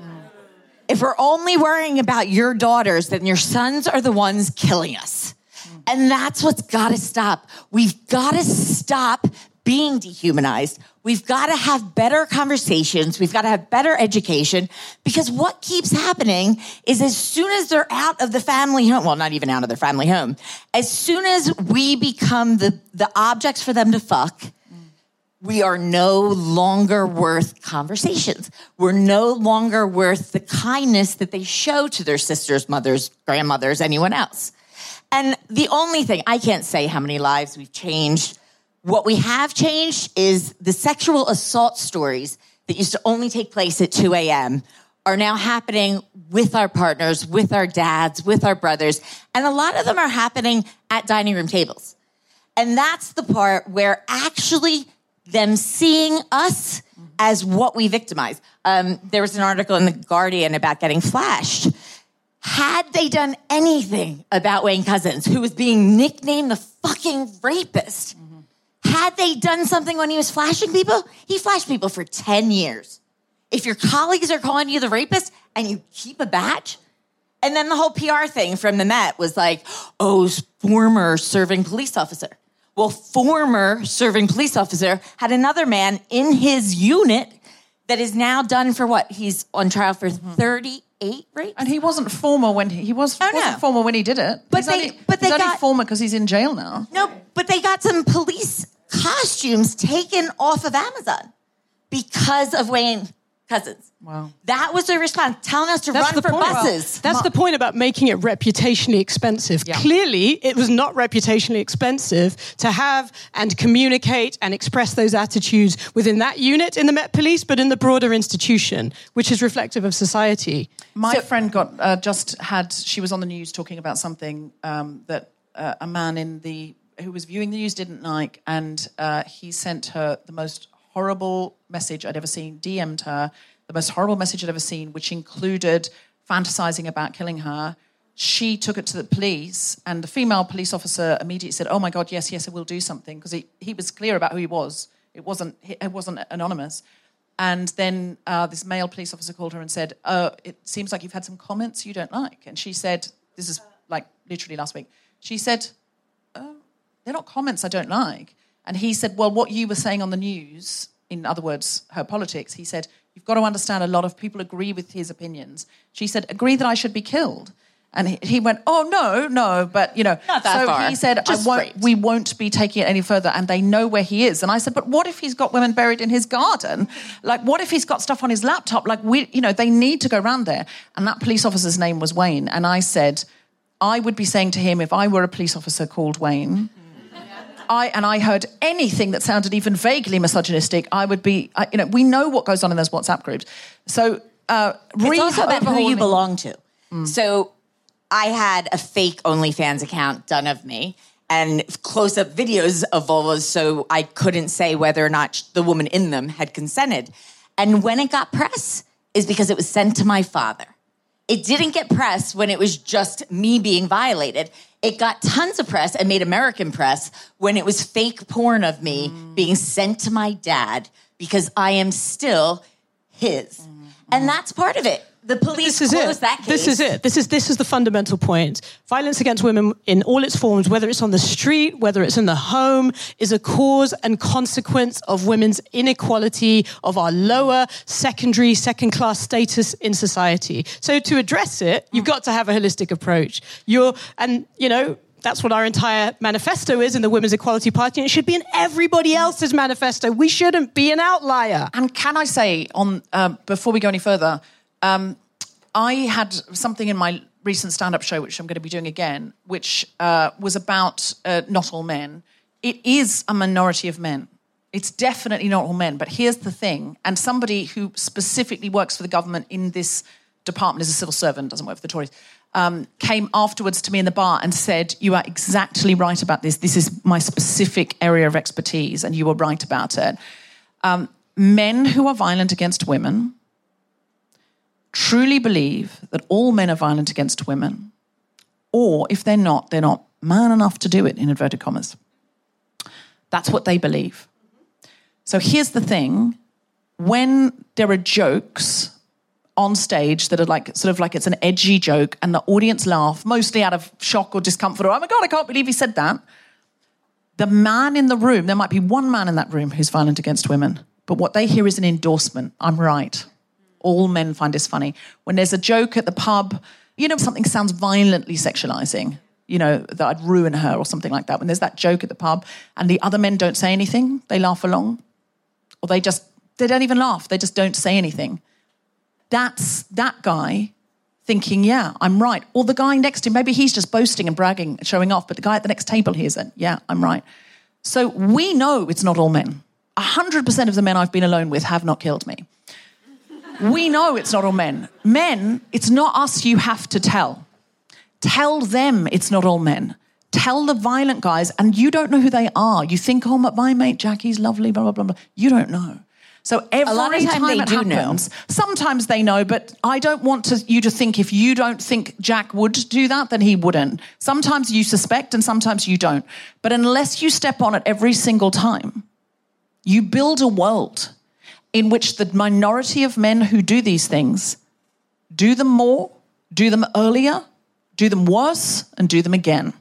If we're only worrying about your daughters, then your sons are the ones killing us. And that's what's got to stop. We've got to stop being dehumanized. We've got to have better conversations. We've got to have better education, because what keeps happening is as soon as they're out of the family home, well, not even out of their family home, as soon as we become the objects for them to fuck, we are no longer worth conversations. We're no longer worth the kindness that they show to their sisters, mothers, grandmothers, anyone else. And the only thing, I can't say how many lives we've changed. What we have changed is the sexual assault stories that used to only take place at 2 a.m. are now happening with our partners, with our dads, with our brothers. And a lot of them are happening at dining room tables. And that's the part where actually them seeing us as what we victimize. There was an article in The Guardian about getting flashed. Had they done anything about Wayne Couzens, who was being nicknamed the fucking rapist, had they done something when he was flashing people, he flashed people for 10 years. If your colleagues are calling you the rapist and you keep a badge, and then the whole PR thing from the Met was like, oh, former serving police officer. Well, former serving police officer had another man in his unit that is now done for what? He's on trial for 38 rapes? And he wasn't former when he wasn't former when he did it. But he's they only got former because he's in jail now. No, but they got some police costumes taken off of Amazon because of Wayne Couzens. Wow. That was their response, telling us to run for buses. That's the point about making it reputationally expensive. Yeah. Clearly, it was not reputationally expensive to have and communicate and express those attitudes within that unit in the Met Police, but in the broader institution, which is reflective of society. My friend she was on the news talking about something that a man who was viewing the news didn't like, and he sent her the most horrible message I'd ever seen, DM'd her, the most horrible message I'd ever seen, which included fantasizing about killing her. She took it to the police, and the female police officer immediately said, oh my God, yes, I will do something, because he was clear about who he was. It wasn't anonymous. And then this male police officer called her and said, it seems like you've had some comments you don't like. And she said, this is like literally last week, she said, they're not comments I don't like. And he said, well, what you were saying on the news, in other words, her politics, he said, you've got to understand a lot of people agree with his opinions. She said, agree that I should be killed. And he went, oh, no, but, not that so far. He said, we won't be taking it any further, and they know where he is. And I said, but what if he's got women buried in his garden? Like, what if he's got stuff on his laptop? Like, they need to go round there. And that police officer's name was Wayne. And I said, I would be saying to him, if I were a police officer called Wayne, I heard anything that sounded even vaguely misogynistic, I would be, we know what goes on in those WhatsApp groups. So, it's also about who you belong to. So I had a fake OnlyFans account done of me and close-up videos of vulvas, so I couldn't say whether or not the woman in them had consented. And when it got press is because it was sent to my father. It didn't get press when it was just me being violated. It got tons of press and made American press when it was fake porn of me being sent to my dad because I am still his. And that's part of it. The police closed that case. This is it. This is the fundamental point. Violence against women in all its forms, whether it's on the street, whether it's in the home, is a cause and consequence of women's inequality, of our lower secondary, second-class status in society. So to address it, you've got to have a holistic approach. That's what our entire manifesto is in the Women's Equality Party. And it should be in everybody else's manifesto. We shouldn't be an outlier. And can I say, before we go any further, I had something in my recent stand-up show, which I'm going to be doing again, which was about not all men. It is a minority of men. It's definitely not all men. But here's the thing, and somebody who specifically works for the government in this department, is a civil servant, doesn't work for the Tories, came afterwards to me in the bar and said, you are exactly right about this. This is my specific area of expertise, and you were right about it. Men who are violent against women truly believe that all men are violent against women, or if they're not man enough to do it, in inverted commas. That's what they believe. So here's the thing. When there are jokes on stage that are like it's an edgy joke and the audience laugh, mostly out of shock or discomfort, or, oh my God, I can't believe he said that. The man in the room, there might be one man in that room who's violent against women, but what they hear is an endorsement. I'm right. All men find this funny. When there's a joke at the pub, something sounds violently sexualizing, that I'd ruin her or something like that. When there's that joke at the pub and the other men don't say anything, they laugh along. Or they don't even laugh. They just don't say anything. That's that guy thinking, yeah, I'm right. Or the guy next to him, maybe he's just boasting and bragging and showing off, but the guy at the next table hears it. Yeah, I'm right. So we know it's not all men. 100% of the men I've been alone with have not killed me. We know it's not all men. Men, it's not us you have to tell. Tell them it's not all men. Tell the violent guys, and you don't know who they are. You think, oh, my mate Jackie's lovely, blah, blah, blah, blah. You don't know. So every time it happens, sometimes they know, but I don't want you to think if you don't think Jack would do that, then he wouldn't. Sometimes you suspect and sometimes you don't. But unless you step on it every single time, you build a world in which the minority of men who do these things do them more, do them earlier, do them worse, and do them again.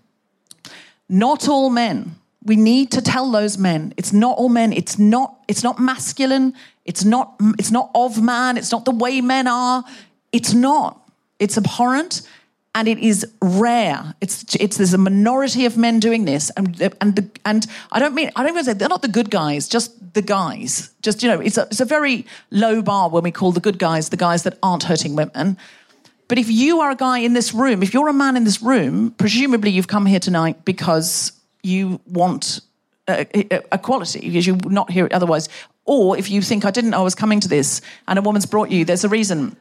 Not all men. We need to tell those men it's not all men. It's not masculine. It's not of man. It's not the way men are. It's not. It's abhorrent, and it is rare. There's a minority of men doing this, and I don't mean to say they're not the good guys. Just the guys. Just it's a very low bar when we call the good guys the guys that aren't hurting women. But if you are a guy in this room, if you're a man in this room, presumably you've come here tonight because you want equality, because you would not hear it otherwise. Or if you think, I didn't know I was coming to this, and a woman's brought you, there's a reason.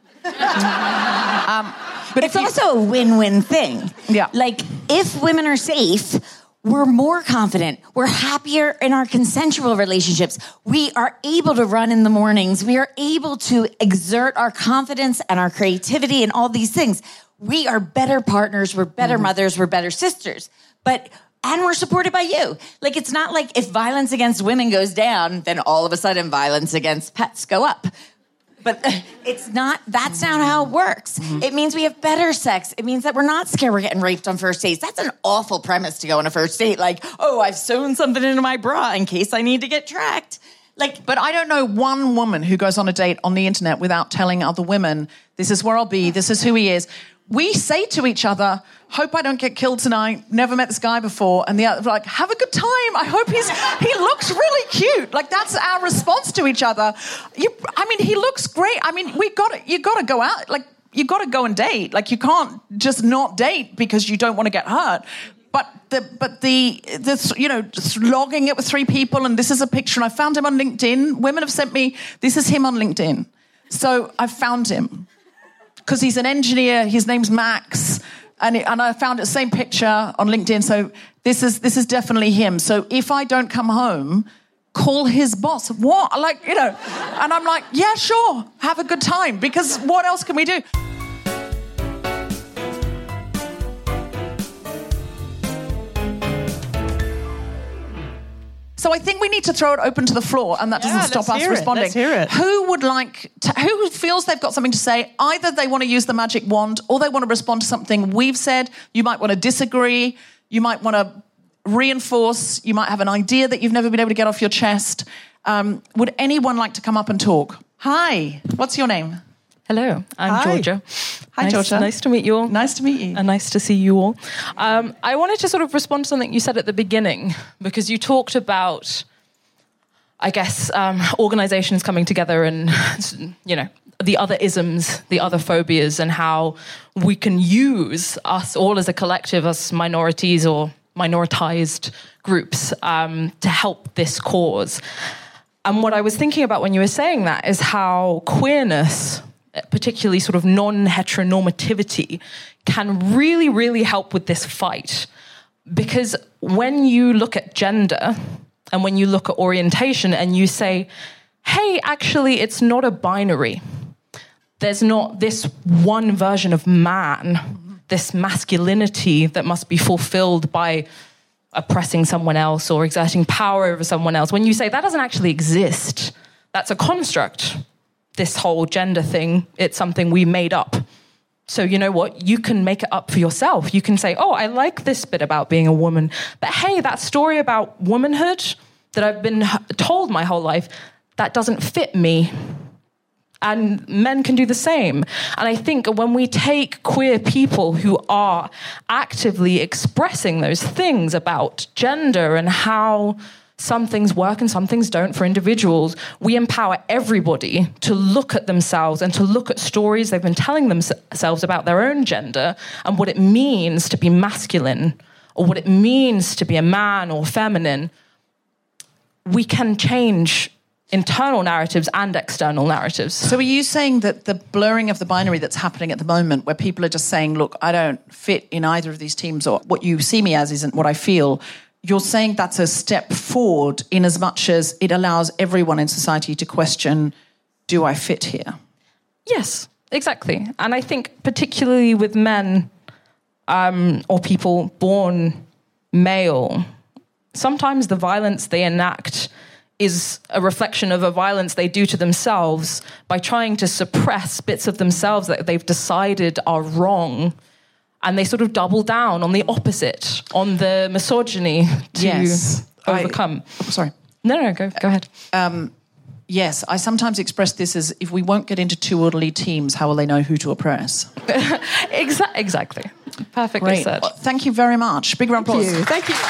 But it's also a win-win thing. Yeah. Like, if women are safe, we're more confident. We're happier in our consensual relationships. We are able to run in the mornings. We are able to exert our confidence and our creativity and all these things. We are better partners. We're better mothers. We're better sisters. And we're supported by you. Like, it's not like if violence against women goes down, then all of a sudden violence against pets go up. But that's not how it works. Mm-hmm. It means we have better sex. It means that we're not scared we're getting raped on first dates. That's an awful premise to go on a first date. Like, oh, I've sewn something into my bra in case I need to get tracked. But I don't know one woman who goes on a date on the internet without telling other women, this is where I'll be, this is who he is. We say to each other, hope I don't get killed tonight, never met this guy before, and the other, like, have a good time, I hope he looks really cute. Like, that's our response to each other. He looks great. You got to go out, like, you got to go and date. Like, you can't just not date because you don't want to get hurt. But the just logging it with 3 people, and this is a picture, and I found him on LinkedIn. Women have sent me, this is him on LinkedIn. So I found him because he's an engineer. His name's Max, and I found the same picture on LinkedIn. So this is definitely him. So if I don't come home, call his boss. What? And I'm like, yeah, sure, have a good time, because what else can we do? So I think we need to throw it open to the floor, and that doesn't stop us responding. Let's hear it. Who feels they've got something to say? Either they want to use the magic wand, or they want to respond to something we've said. You might want to disagree. You might want to reinforce. You might have an idea that you've never been able to get off your chest. Would anyone like to come up and talk? Hi, what's your name? Hello, I'm Georgia. Hi, Georgia. Nice to meet you all. Nice to meet you. And nice to see you all. I wanted to sort of respond to something you said at the beginning, because you talked about, I guess, organizations coming together and, the other isms, the other phobias, and how we can use us all as a collective, as minorities or minoritized groups, to help this cause. And what I was thinking about when you were saying that is how queerness, particularly sort of non-heteronormativity, can really, really help with this fight. Because when you look at gender and when you look at orientation and you say, hey, actually, it's not a binary. There's not this one version of man, this masculinity that must be fulfilled by oppressing someone else or exerting power over someone else. When you say that doesn't actually exist, that's a construct. This whole gender thing, it's something we made up. So you know what? You can make it up for yourself. You can say, oh, I like this bit about being a woman. But hey, that story about womanhood that I've been told my whole life, that doesn't fit me. And men can do the same. And I think when we take queer people who are actively expressing those things about gender and how some things work and some things don't for individuals, we empower everybody to look at themselves and to look at stories they've been telling themselves about their own gender and what it means to be masculine or what it means to be a man or feminine. We can change internal narratives and external narratives. So are you saying that the blurring of the binary that's happening at the moment, where people are just saying, look, I don't fit in either of these teams, or what you see me as isn't what I feel, you're saying that's a step forward in as much as it allows everyone in society to question, do I fit here? Yes, exactly. And I think particularly with men or people born male, sometimes the violence they enact is a reflection of a violence they do to themselves by trying to suppress bits of themselves that they've decided are wrong. And they sort of double down on the opposite, on the misogyny to overcome. Sorry. No, go ahead. Yes, I sometimes express this as, if we won't get into 2 orderly teams, how will they know who to oppress? Exactly. Perfectly said. Well, thank you very much. Big round of applause. Thank you.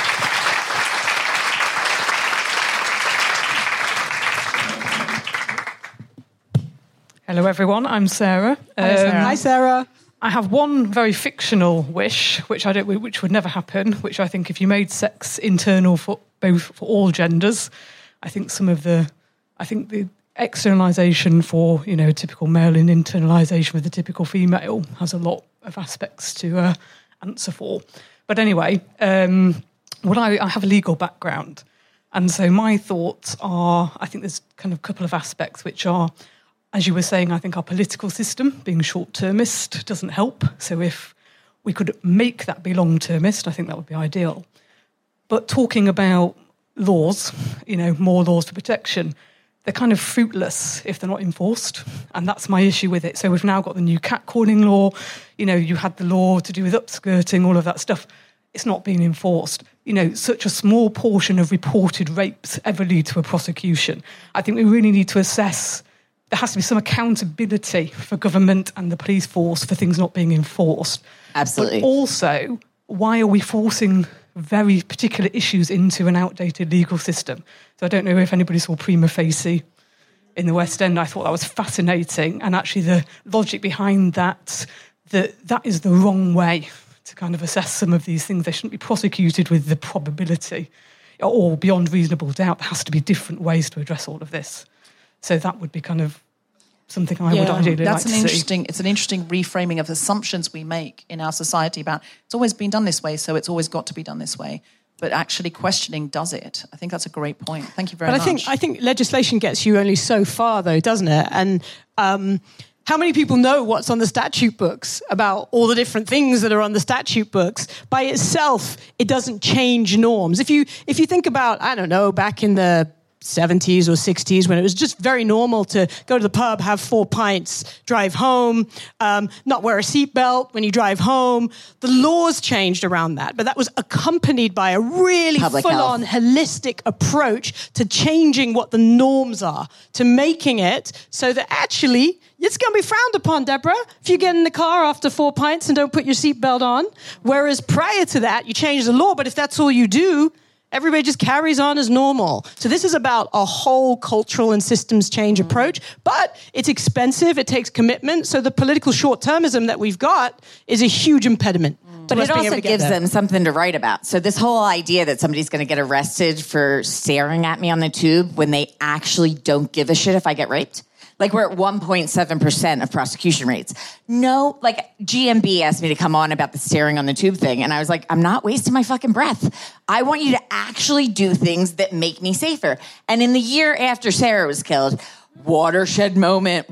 Hello, everyone. I'm Sarah. Hello, Sarah. Hi, Sarah. I have one very fictional wish, which would never happen. Which I think, if you made sex internal for all genders, I think the externalization for typical male and internalization with the typical female has a lot of aspects to answer for. But anyway, I have a legal background, and so my thoughts are, I think there's kind of a couple of aspects which are, as you were saying, I think our political system, being short-termist, doesn't help. So if we could make that be long-termist, I think that would be ideal. But talking about laws, more laws for protection, they're kind of fruitless if they're not enforced. And that's my issue with it. So we've now got the new catcalling law. You had the law to do with upskirting, all of that stuff. It's not being enforced. Such a small portion of reported rapes ever lead to a prosecution. I think we really need to assess. There has to be some accountability for government and the police force for things not being enforced. Absolutely. But also, why are we forcing very particular issues into an outdated legal system? So I don't know if anybody saw Prima Facie in the West End. I thought that was fascinating. And actually the logic behind that is the wrong way to kind of assess some of these things. They shouldn't be prosecuted with the probability or beyond reasonable doubt. There has to be different ways to address all of this. So that would be kind of something I would ideally like to see. It's an interesting reframing of assumptions we make in our society about it's always been done this way, so it's always got to be done this way. But actually questioning, does it? I think that's a great point. Thank you very much. But I think legislation gets you only so far, though, doesn't it? And how many people know what's on the statute books about all the different things that are on the statute books? By itself, it doesn't change norms. If you think about, I don't know, back in the 70s or 60s when it was just very normal to go to the pub, have 4 pints, drive home, not wear a seatbelt when you drive home. The laws changed around that, but that was accompanied by a really full-on holistic approach to changing what the norms are, to making it so that actually it's going to be frowned upon, Deborah, if you get in the car after 4 pints and don't put your seatbelt on. Whereas prior to that, you change the law, but if that's all you do, everybody just carries on as normal. So this is about a whole cultural and systems change approach, but it's expensive, it takes commitment, so the political short-termism that we've got is a huge impediment. But it also gives them something to write about. So this whole idea that somebody's going to get arrested for staring at me on the tube when they actually don't give a shit if I get raped. Like, we're at 1.7% of prosecution rates. No, like, GMB asked me to come on about the staring on the tube thing, and I was like, I'm not wasting my fucking breath. I want you to actually do things that make me safer. And in the year after Sarah was killed, watershed moment,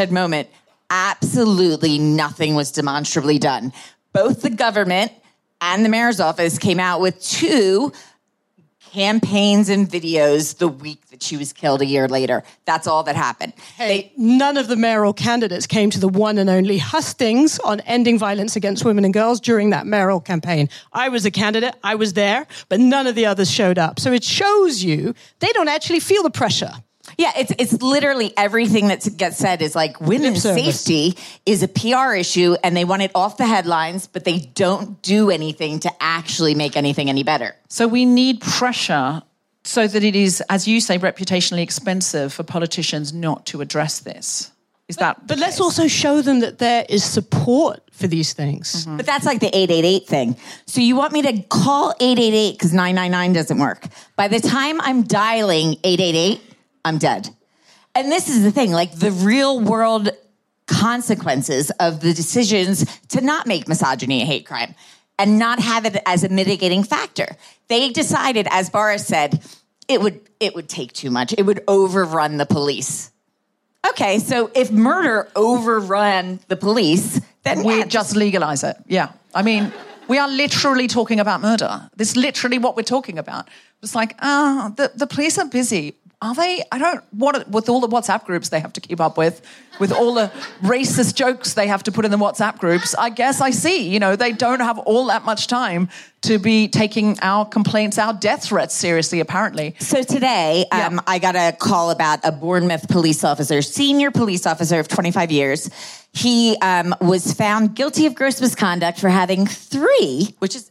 absolutely nothing was demonstrably done. Both the government and the mayor's office came out with 2 campaigns and videos the week that she was killed a year later. That's all that happened. Hey, none of the mayoral candidates came to the one and only hustings on ending violence against women and girls during that mayoral campaign. I was a candidate, I was there, but none of the others showed up. So it shows you they don't actually feel the pressure. Yeah, it's literally everything that gets said is like women's safety is a PR issue and they want it off the headlines, but they don't do anything to actually make anything any better. So we need pressure so that it is, as you say, reputationally expensive for politicians not to address this. But let's also show them that there is support for these things. Mm-hmm. But that's like the 888 thing. So you want me to call 888 because 999 doesn't work. By the time I'm dialing 888, I'm dead. And this is the thing, like the real world consequences of the decisions to not make misogyny a hate crime and not have it as a mitigating factor. They decided, as Boris said, it would take too much. It would overrun the police. Okay, so if murder overran the police, then we just legalize it. Yeah. I mean, we are literally talking about murder. This is literally what we're talking about. It's like, the police are busy. Are they? With all the WhatsApp groups they have to keep up with all the racist jokes they have to put in the WhatsApp groups, I guess I see. They don't have all that much time to be taking our complaints, our death threats seriously, apparently. So today, I got a call about a Bournemouth police officer, senior police officer of 25 years. He was found guilty of gross misconduct for having 3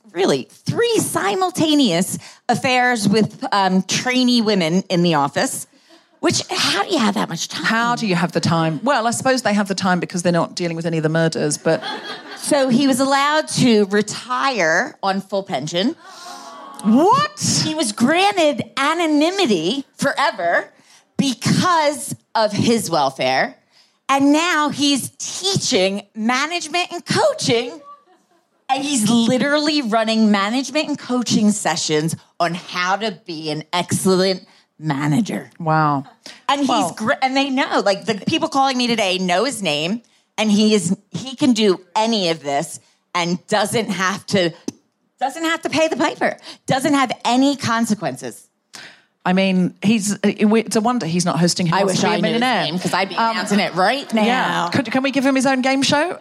simultaneous affairs with trainee women in the office. Which, how do you have that much time? How do you have the time? Well, I suppose they have the time because they're not dealing with any of the murders, but... So he was allowed to retire on full pension. What? He was granted anonymity forever because of his welfare. And now he's teaching management and coaching. And he's literally running management and coaching sessions on how to be an excellent manager. Wow. And and they know, like the people calling me today know his name, and he can do any of this and doesn't have to pay the piper. Doesn't have any consequences. I mean, it's a wonder he's not hosting I wish I knew his name because I'd be announcing it right now. Yeah. Can we give him his own game show?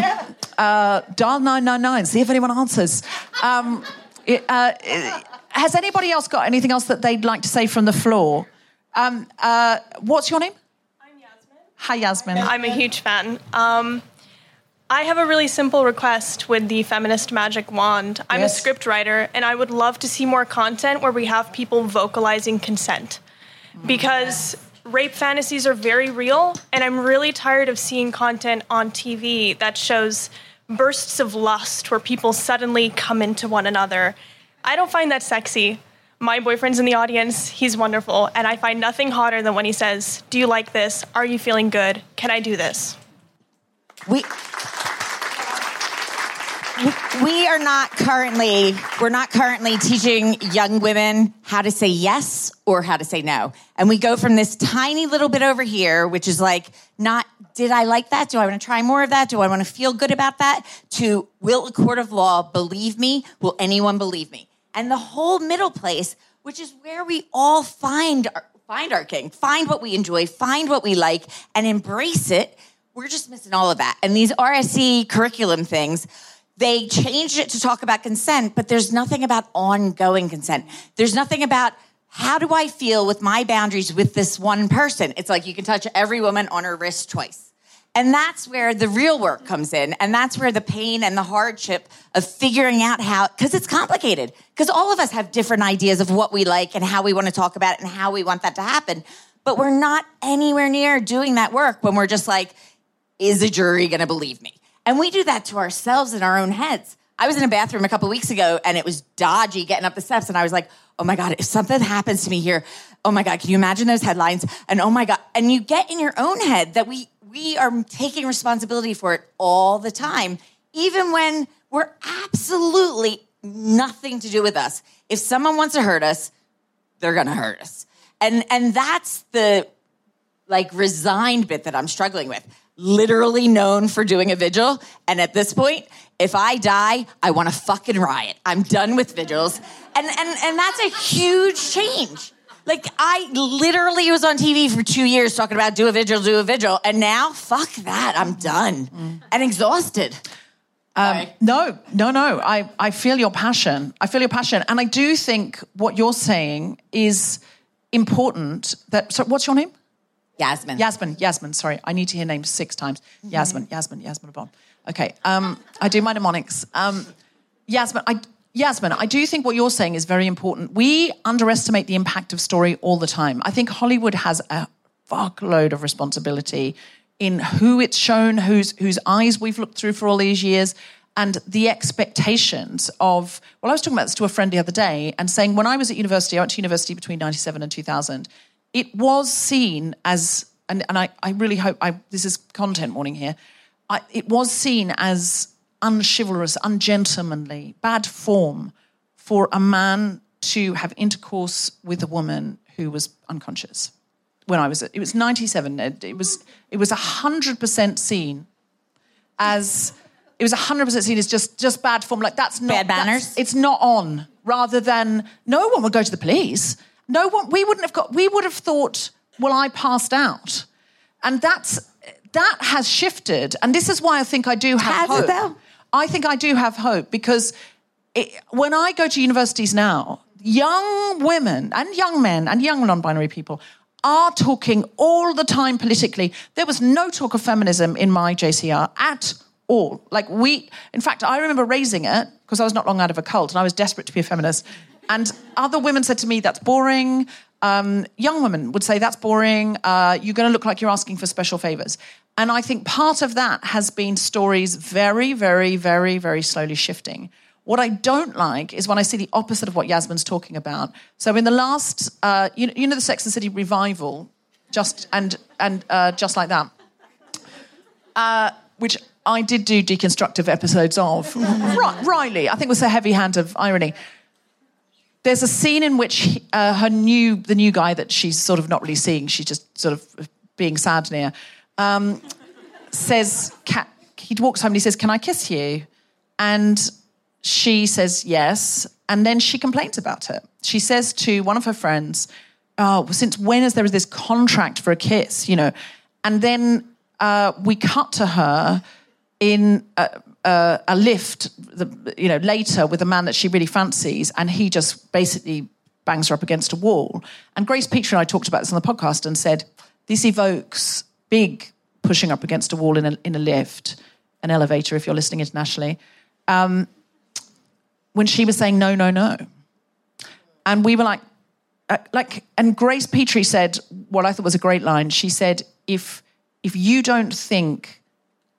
Dial 999, see if anyone answers. Has anybody else got anything else that they'd like to say from the floor? What's your name? I'm Yasmin. Hi, Yasmin. I'm a huge fan. I have a really simple request with the Feminist Magic Wand. I'm a script writer, and I would love to see more content where we have people vocalizing consent. Because rape fantasies are very real, and I'm really tired of seeing content on TV that shows bursts of lust where people suddenly come into one another. I don't find that sexy. My boyfriend's in the audience. He's wonderful. And I find nothing hotter than when he says, do you like this? Are you feeling good? Can I do this? We're not currently teaching young women how to say yes or how to say no. And we go from this tiny little bit over here, which is like, not, did I like that? Do I want to try more of that? Do I want to feel good about that? To, will a court of law believe me? Will anyone believe me? And the whole middle place, which is where we all find our king, find what we enjoy, find what we like, and embrace it. We're just missing all of that. And these RSE curriculum things, they changed it to talk about consent, but there's nothing about ongoing consent. There's nothing about how do I feel with my boundaries with this one person. It's like you can touch every woman on her wrist twice. And that's where the real work comes in. And that's where the pain and the hardship of figuring out how, because it's complicated. Because all of us have different ideas of what we like and how we want to talk about it and how we want that to happen. But we're not anywhere near doing that work when we're just like, is a jury going to believe me? And we do that to ourselves in our own heads. I was in a bathroom a couple weeks ago and it was dodgy getting up the steps. And I was like, oh my God, if something happens to me here, oh my God, can you imagine those headlines? And oh my God. And you get in your own head that we are taking responsibility for it all the time, even when we're absolutely nothing to do with us. If someone wants to hurt us, they're going to hurt us. And that's the like resigned bit that I'm struggling with. Literally known for doing a vigil. And at this point, if I die, I want to fucking riot. I'm done with vigils. And that's a huge change. Like, I literally was on TV for 2 years talking about do a vigil. And now, fuck that. I'm done and exhausted. No. I feel your passion. And I do think what you're saying is important. So what's your name? Yasmin. Sorry. I need to hear names 6 times. Yasmin Abon. Okay. I do my mnemonics. Yasmin, I do think what you're saying is very important. We underestimate the impact of story all the time. I think Hollywood has a fuckload of responsibility in who it's shown, whose eyes we've looked through for all these years, and the expectations of... Well, I was talking about this to a friend the other day and saying when I was at university, I went to university between 97 and 2000, it was seen as... And I really hope... this is content warning here. It was seen as... unchivalrous, ungentlemanly, bad form for a man to have intercourse with a woman who was unconscious. When I was, it was 97. It was 100% seen as just bad form. Like that's not bad manners. It's not on. Rather than no one would go to the police. No one. We would have thought, well, I passed out, and that has shifted. And this is why I think I do have hope. Though? I think I do have hope because when I go to universities now, young women and young men and young non-binary people are talking all the time politically. There was no talk of feminism in my JCR at all. In fact, I remember raising it because I was not long out of a cult and I was desperate to be a feminist. And other women said to me, that's boring. Young women would say, that's boring. You're going to look like you're asking for special favors. And I think part of that has been stories very, very, very, very slowly shifting. What I don't like is when I see the opposite of what Yasmin's talking about. So in the last, you know the Sex and the City revival, just like that, which I did do deconstructive episodes of. Riley, I think was a heavy hand of irony. There's a scene in which the new guy that she's sort of not really seeing, she's just sort of being sad near, says, he walks home and he says, can I kiss you? And she says yes, and then she complains about it. She says to one of her friends, oh, since when is there this contract for a kiss, you know? And then we cut to her in a lift, later with a man that she really fancies, and he just basically bangs her up against a wall. And Grace Petrie and I talked about this on the podcast and said, this evokes big pushing up against a wall in a lift, an elevator, if you're listening internationally, when she was saying, no, no, no. And we were like, and Grace Petrie said what I thought was a great line. She said, if you don't think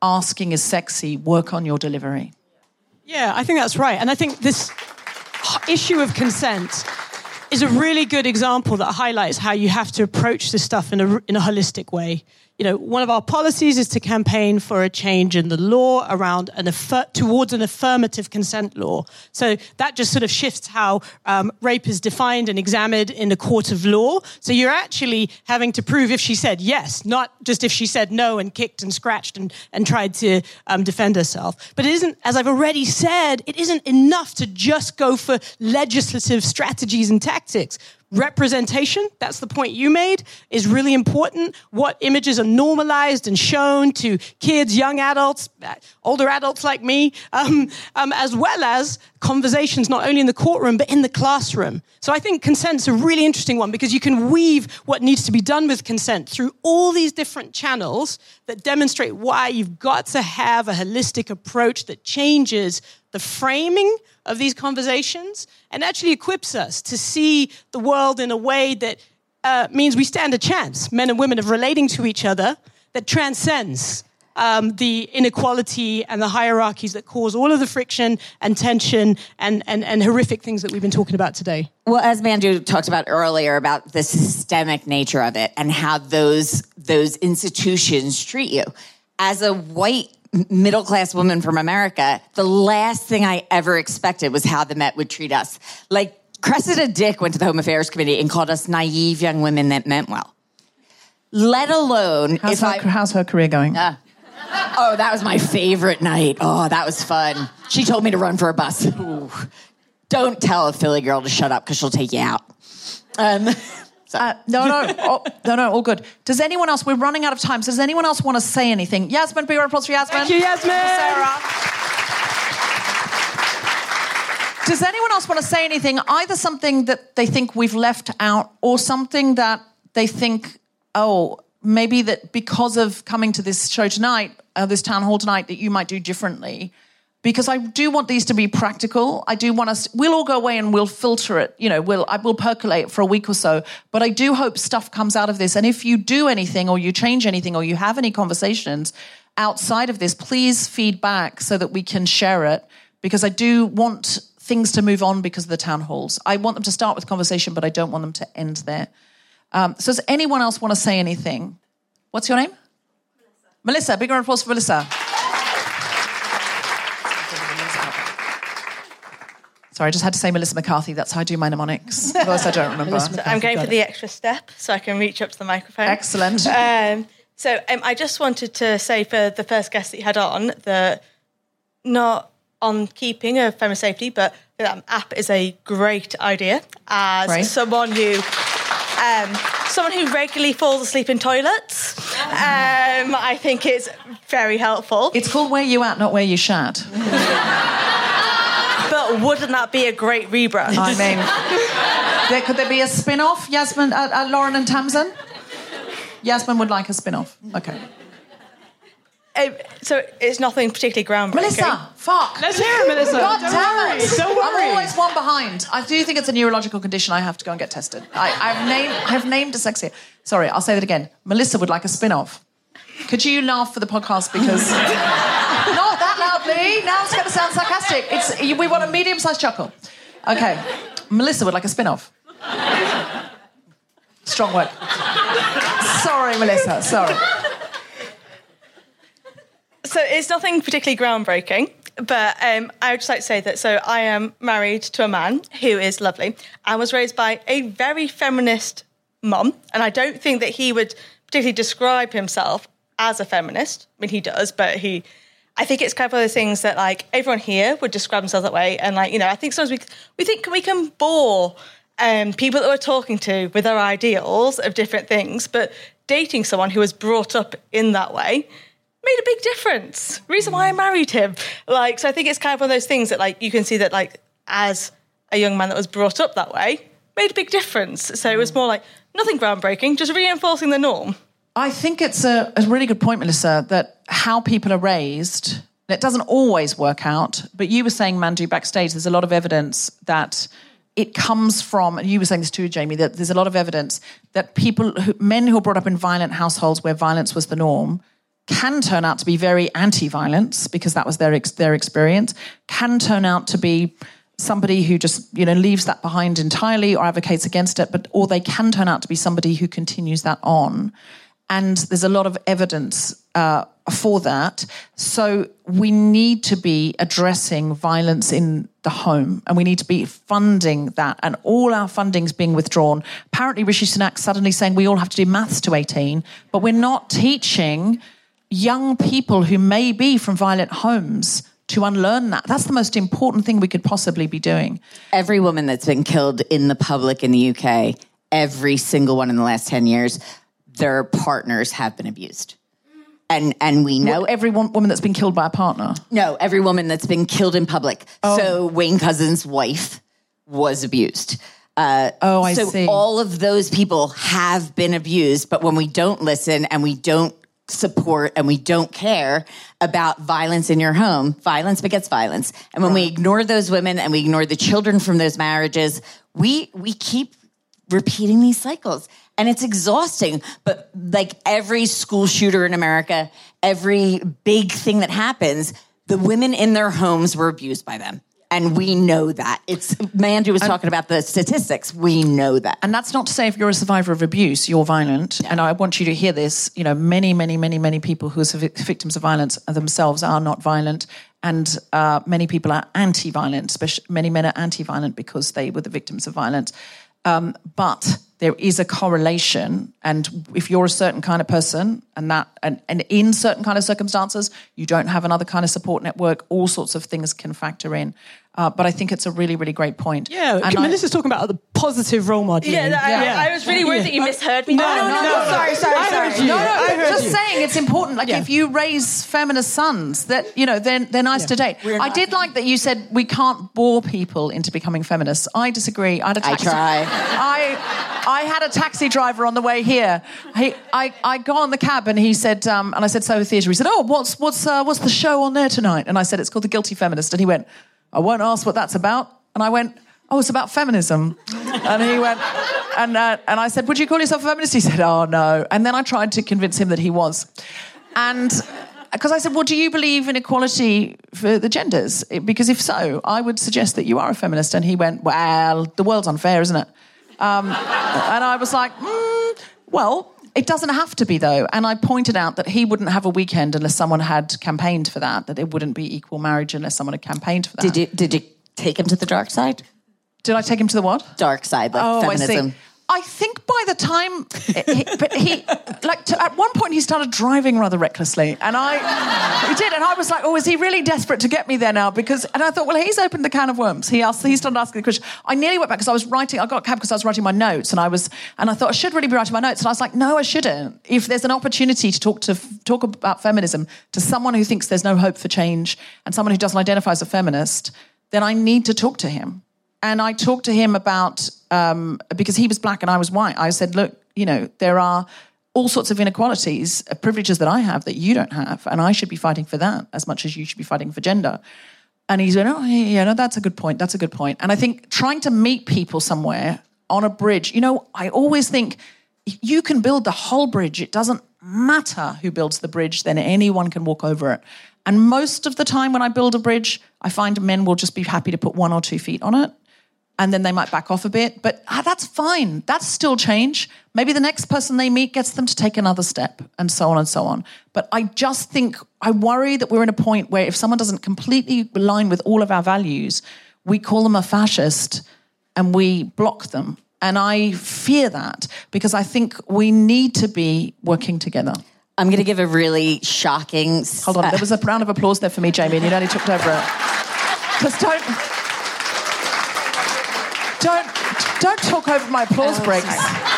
asking is sexy, work on your delivery. Yeah, I think that's right. And I think this issue of consent is a really good example that highlights how you have to approach this stuff in a holistic way. You know, one of our policies is to campaign for a change in the law around towards an affirmative consent law. So that just sort of shifts how rape is defined and examined in the court of law. So you're actually having to prove if she said yes, not just if she said no and kicked and scratched and tried to defend herself. But it isn't, as I've already said, it isn't enough to just go for legislative strategies and tactics. Representation, that's the point you made, is really important. What images are normalized and shown to kids, young adults, older adults like me, as well as conversations not only in the courtroom but in the classroom. So I think consent's a really interesting one because you can weave what needs to be done with consent through all these different channels that demonstrate why you've got to have a holistic approach that changes the framing of these conversations and actually equips us to see the world in a way that means we stand a chance, men and women, of relating to each other that transcends the inequality and the hierarchies that cause all of the friction and tension and horrific things that we've been talking about today. Well, as Mandu talked about earlier about the systemic nature of it and how those institutions treat you. As a white middle-class woman from America, the last thing I ever expected was how the Met would treat us. Like, Cressida Dick went to the Home Affairs Committee and called us naive young women that meant well. Let alone... How's her career going? Oh, that was my favorite night. Oh, that was fun. She told me to run for a bus. Ooh. Don't tell a Philly girl to shut up because she'll take you out. No, all good. Does anyone else, we're running out of time, so does anyone else want to say anything? Yasmin, big round of applause for Yasmin. Thank you, Yasmin. Sarah. Does anyone else want to say anything, either something that they think we've left out or something that they think, maybe that because of coming to this show tonight, this town hall tonight, that you might do differently? Because I do want these to be practical. I do want us, we'll all go away and we'll filter it. You know, we'll percolate for a week or so. But I do hope stuff comes out of this. And if you do anything or you change anything or you have any conversations outside of this, please feed back so that we can share it. Because I do want things to move on because of the town halls. I want them to start with conversation, but I don't want them to end there. So does anyone else want to say anything? What's your name? Melissa. Big round of applause for Melissa. Sorry, I just had to say Melissa McCarthy. That's how I do my mnemonics. Otherwise, I don't remember. So I'm going for the extra step so I can reach up to the microphone. Excellent. So I just wanted to say for the first guest that you had on, that not on keeping of feminist safety, but that app is a great idea. As someone who regularly falls asleep in toilets, I think it's very helpful. It's called Where You At, not Where You Shat. But wouldn't that be a great rebrand? I mean, could there be a spin-off, Yasmin, Lauren and Tamsin? Yasmin would like a spin-off. Okay. So it's nothing particularly groundbreaking. Melissa, fuck. Let's hear it, Melissa. God damn it. Don't worry. I'm always one behind. I do think it's a neurological condition. I have to go and get tested. I've named dyslexia. Sorry, I'll say that again. Melissa would like a spin-off. Could you laugh for the podcast because... Not that loudly. Now it's going to sound sarcastic. We want a medium-sized chuckle. Okay. Melissa would like a spin-off. Strong word. Sorry, Melissa. Sorry. So it's nothing particularly groundbreaking, but I would just like to say that, so I am married to a man who is lovely and was raised by a very feminist mum, and I don't think that he would particularly describe himself as a feminist. I mean, he does, but I think it's kind of one of those things that, like, everyone here would describe themselves that way, and, like, you know, I think sometimes we think we can bore people that we're talking to with our ideals of different things, but dating someone who was brought up in that way made a big difference. Reason why I married him. Like, so I think it's kind of one of those things that, like, you can see that, like, as a young man that was brought up that way, made a big difference. So it was more like nothing groundbreaking, just reinforcing the norm. I think it's a really good point, Melissa, that how people are raised, it doesn't always work out, but you were saying, Mandu, backstage, there's a lot of evidence that it comes from, and you were saying this too, Jamie, that there's a lot of evidence that men who are brought up in violent households where violence was the norm can turn out to be very anti-violence because that was their experience, can turn out to be somebody who just, leaves that behind entirely or advocates against it, or they can turn out to be somebody who continues that on. And there's a lot of evidence for that. So we need to be addressing violence in the home, and we need to be funding that. And all our funding's being withdrawn. Apparently, Rishi Sunak's suddenly saying we all have to do maths to 18, but we're not teaching young people who may be from violent homes to unlearn that. That's the most important thing we could possibly be doing. Every woman that's been killed in the public in the UK, every single one in the last 10 years, their partners have been abused. And we know... Every woman that's been killed by a partner? No, every woman that's been killed in public. Oh. So Wayne Couzens' wife was abused. I see. So all of those people have been abused, but when we don't listen and we don't support and we don't care about violence in your home, violence begets violence. And when we ignore those women and we ignore the children from those marriages, we keep repeating these cycles. And it's exhausting. But like every school shooter in America, every big thing that happens, the women in their homes were abused by them. And we know that. Mandy was talking about the statistics. We know that. And that's not to say if you're a survivor of abuse, you're violent. Yeah. And I want you to hear this. Many, many, many, many people who are victims of violence themselves are not violent. And many people are anti-violent. Especially many men are anti-violent because they were the victims of violence. But there is a correlation, and if you're a certain kind of person and in certain kind of circumstances, you don't have another kind of support network, all sorts of things can factor in. But I think it's a really, really great point. Yeah, Melissa's talking about the positive role model. I was really worried that you misheard me. No, sorry. Just saying it's important. Like if you raise feminist sons, that they're nice to date. I did like that you said we can't bore people into becoming feminists. I disagree. I had a taxi driver on the way here. I got on the cab and he said, and I said, so theatre. He said, oh, what's the show on there tonight? And I said, it's called The Guilty Feminist. And he went, I won't ask what that's about. And I went, oh, it's about feminism. And he went, and I said, would you call yourself a feminist? He said, oh, no. And then I tried to convince him that he was. And because I said, well, do you believe in equality for the genders? Because if so, I would suggest that you are a feminist. And he went, well, the world's unfair, isn't it? And I was like, well, it doesn't have to be, though. And I pointed out that he wouldn't have a weekend unless someone had campaigned for that it wouldn't be equal marriage unless someone had campaigned for that. Did you take him to the dark side? Did I take him to the what? Dark side, like feminism. I see. I think by the time at one point he started driving rather recklessly, and he did, and I was like, oh, is he really desperate to get me there now? And I thought, well, he's opened the can of worms. He started asking the question. I nearly went back because I got a cab because I was writing my notes, and I thought I should really be writing my notes, and I was like, no, I shouldn't. If there's an opportunity to talk about feminism to someone who thinks there's no hope for change and someone who doesn't identify as a feminist, then I need to talk to him. And I talked to him about, because he was black and I was white, I said, look, there are all sorts of inequalities, privileges that I have that you don't have, and I should be fighting for that as much as you should be fighting for gender. And he said, that's a good point, that's a good point. And I think trying to meet people somewhere on a bridge, I always think you can build the whole bridge. It doesn't matter who builds the bridge, then anyone can walk over it. And most of the time when I build a bridge, I find men will just be happy to put 1 or 2 feet on it. And then they might back off a bit. But that's fine. That's still change. Maybe the next person they meet gets them to take another step, and so on and so on. But I just think, I worry that we're in a point where if someone doesn't completely align with all of our values, we call them a fascist and we block them. And I fear that because I think we need to be working together. I'm going to give a really shocking... Hold on, there was a round of applause there for me, Jamie, and you nearly took over it. Just Don't talk over my applause breaks.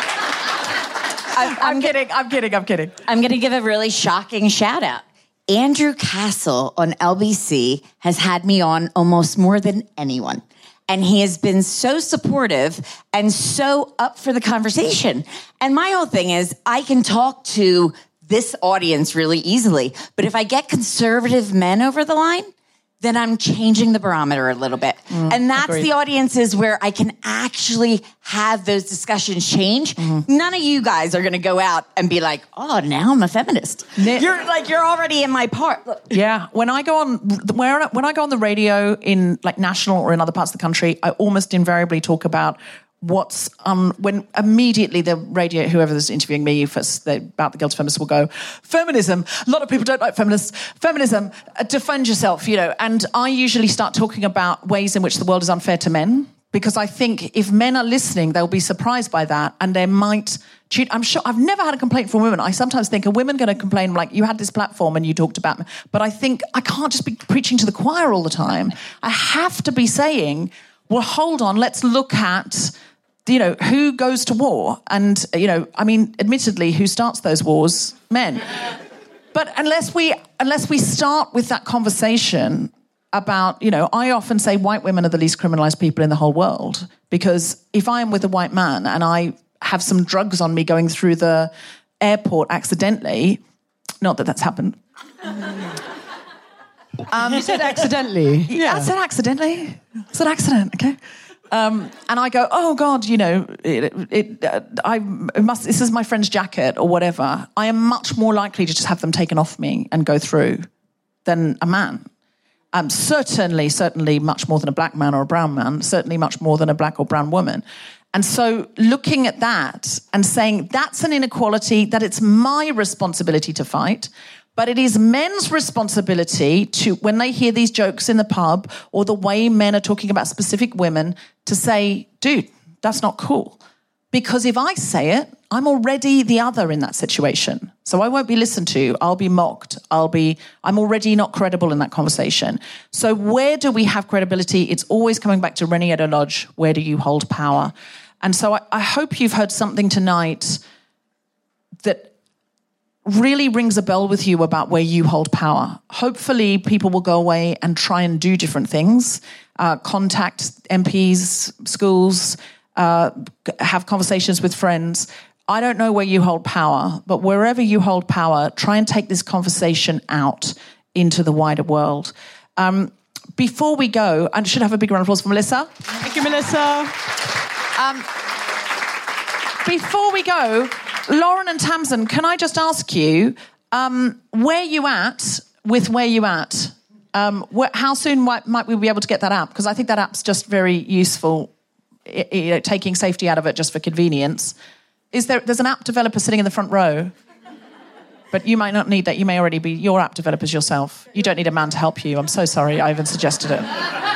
I'm kidding. I'm kidding. I'm going to give a really shocking shout out. Andrew Castle on LBC has had me on almost more than anyone. And he has been so supportive and so up for the conversation. And my whole thing is I can talk to this audience really easily. But if I get conservative men over the line, then I'm changing the barometer a little bit. And that's agreed. the audiences where I can actually have those discussions change. None of you guys are going to go out and be like, oh, now I'm a feminist. You're already in my part. Look. Yeah, when I go on the radio in like national or in other parts of the country, I almost invariably talk about what's when immediately the radio, whoever's interviewing me first about the Guilty Feminist will go, feminism, a lot of people don't like feminists, feminism, defend yourself, and I usually start talking about ways in which the world is unfair to men, because I think if men are listening, they'll be surprised by that, and they might cheat. I'm sure I've never had a complaint from women. I sometimes think, are women going to complain, like, you had this platform and you talked about me? But I think I can't just be preaching to the choir all the time. I have to be saying, well, hold on, let's look at who goes to war? And, admittedly, who starts those wars? Men. But unless we start with that conversation about, I often say white women are the least criminalized people in the whole world, because if I am with a white man and I have some drugs on me going through the airport accidentally, not that that's happened. You said accidentally. Yeah. I said accidentally. It's an accident, okay? And I go, oh God, this is my friend's jacket or whatever. I am much more likely to just have them taken off me and go through than a man. Certainly much more than a black man or a brown man, certainly much more than a black or brown woman. And so looking at that and saying that's an inequality that it's my responsibility to fight, but it is men's responsibility to, when they hear these jokes in the pub or the way men are talking about specific women, to say, dude, that's not cool. Because if I say it, I'm already the other in that situation. So I won't be listened to. I'll be mocked. I'm already not credible in that conversation. So where do we have credibility? It's always coming back to Henrietta Lodge. Where do you hold power? And so I hope you've heard something tonight that really rings a bell with you about where you hold power. Hopefully people will go away and try and do different things, contact MPs, schools, have conversations with friends. I don't know where you hold power, but wherever you hold power, try and take this conversation out into the wider world. Before we go, I should have a big round of applause for Melissa. Thank you, Melissa. Before we go, Lauren and Tamsin, can I just ask you, where you at with where you at? How soon might we be able to get that app? Because I think that app's just very useful, taking safety out of it just for convenience. There's an app developer sitting in the front row, but you might not need that. You may already be your app developers yourself. You don't need a man to help you. I'm so sorry I even suggested it.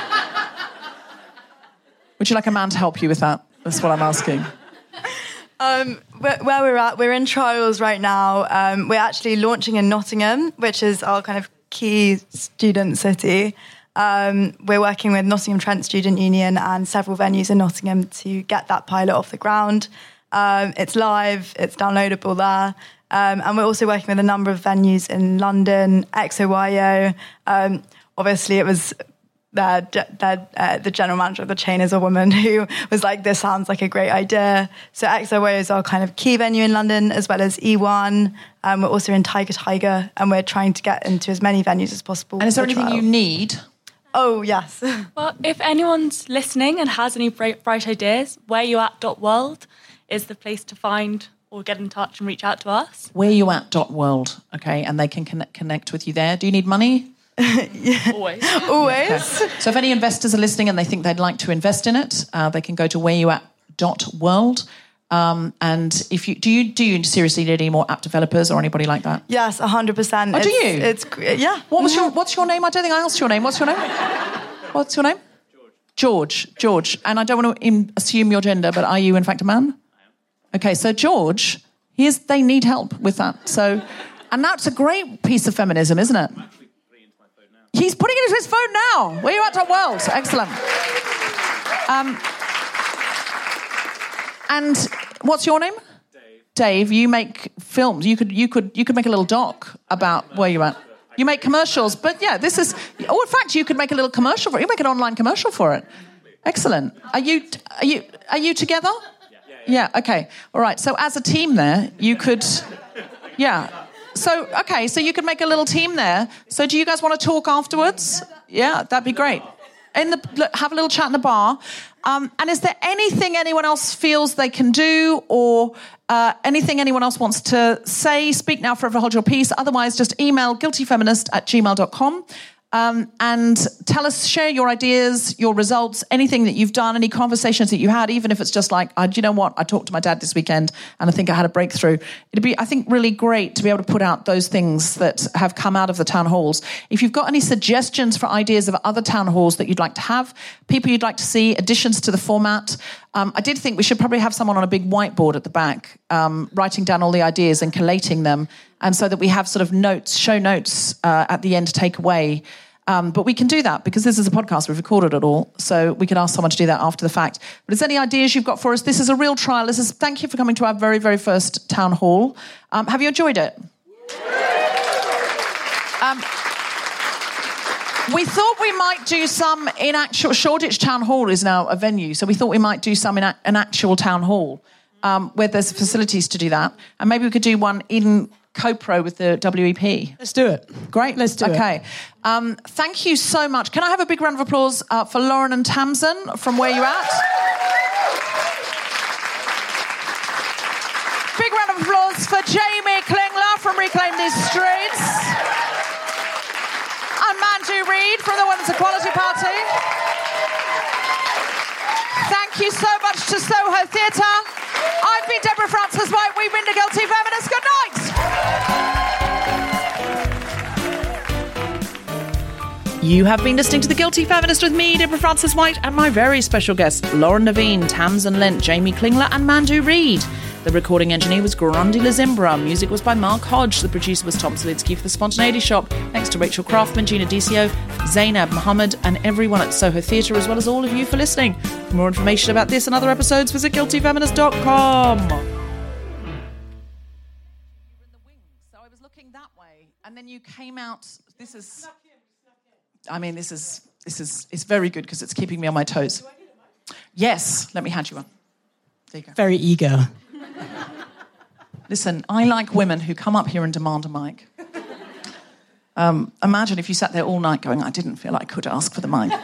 Would you like a man to help you with that? That's what I'm asking. Where we're at, we're in trials right now. We're actually launching in Nottingham, which is our kind of key student city. We're working with Nottingham Trent Student Union and several venues in Nottingham to get that pilot off the ground. It's live, it's downloadable there. And we're also working with a number of venues in London, XOYO. Obviously, it was the general manager of the chain is a woman who was like, this sounds like a great idea. So XOYO is our kind of key venue in London, as well as E1. We're also in Tiger, and we're trying to get into as many venues as possible. And is there anything you need? Oh, yes. Well, if anyone's listening and has any bright ideas, whereyouat.world is the place to find or get in touch and reach out to us. Whereyouat.world, okay, and they can connect with you there. Do you need money? Always. Okay. So if any investors are listening and they think they'd like to invest in it, they can go to whereyouat.world. And if you do you seriously need any more app developers or anybody like that? Yes, 100%. Oh, do you? It's yeah. What's your name? I don't think I asked your name. What's your name? What's your name? George. And I don't want to assume your gender, but are you in fact a man? Okay, so George, they need help with that. So, and that's a great piece of feminism, isn't it? He's putting it into his phone now. Where you at, world? Excellent. And what's your name? Dave. You make films. You could make a little doc about where you at. You make commercials, but yeah, this is. Oh, in fact, you could make a little commercial for it. You make an online commercial for it. Excellent. Are you together? Yeah. Okay. All right. So as a team, there you could. Yeah. So, okay, so you could make a little team there. So do you guys want to talk afterwards? Yeah, that'd be great. Have a little chat in the bar. And is there anything anyone else feels they can do, or anything anyone else wants to say? Speak now, forever hold your peace. Otherwise, just email guiltyfeminist@gmail.com. And tell us, share your ideas, your results, anything that you've done, any conversations that you had, even if it's just like, do you know what? I talked to my dad this weekend and I think I had a breakthrough. It'd be, I think, really great to be able to put out those things that have come out of the town halls. If you've got any suggestions for ideas of other town halls that you'd like to have, people you'd like to see, additions to the format, I did think we should probably have someone on a big whiteboard at the back, writing down all the ideas and collating them, and so that we have sort of notes, show notes at the end to take away. But we can do that because this is a podcast. We've recorded it all, so we can ask someone to do that after the fact. But is there any ideas you've got for us? This is a real trial. Thank you for coming to our very, very first town hall. Have you enjoyed it? We thought we might do some in actual... Shoreditch Town Hall is now a venue, so we thought we might do some in an actual town hall where there's facilities to do that. And maybe we could do one in co-pro with the WEP. Let's do it. Great. Let's do it. Okay. Thank you so much. Can I have a big round of applause for Lauren and Tamsin from Where You At? Big round of applause for Jamie Klingler from Reclaim These Streets. And Mandu Reid from the Women's Equality Party. Thank you so much to Soho Theatre. I've been Deborah Frances-White. We've been the Guilty Feminists. Good night. You have been listening to The Guilty Feminist with me, Deborah Frances-White, and my very special guests, Lauren Naveen, Tamsin Lent, Jamie Klingler and Mandu Reid. The recording engineer was Grundy Lazimbra. Music was by Mark Hodge. The producer was Tom Salinsky for The Spontaneity Shop. Thanks to Rachel Craftman, Gina Dicio, Zainab Mohammed, and everyone at Soho Theatre, as well as all of you for listening. For more information about this and other episodes, visit guiltyfeminist.com. So I was looking that way, and then you came out. This is it's very good because it's keeping me on my toes. Yes, let me hand you one. There you go. Very eager. Listen, I like women who come up here and demand a mic. Imagine if you sat there all night going, I didn't feel I could ask for the mic.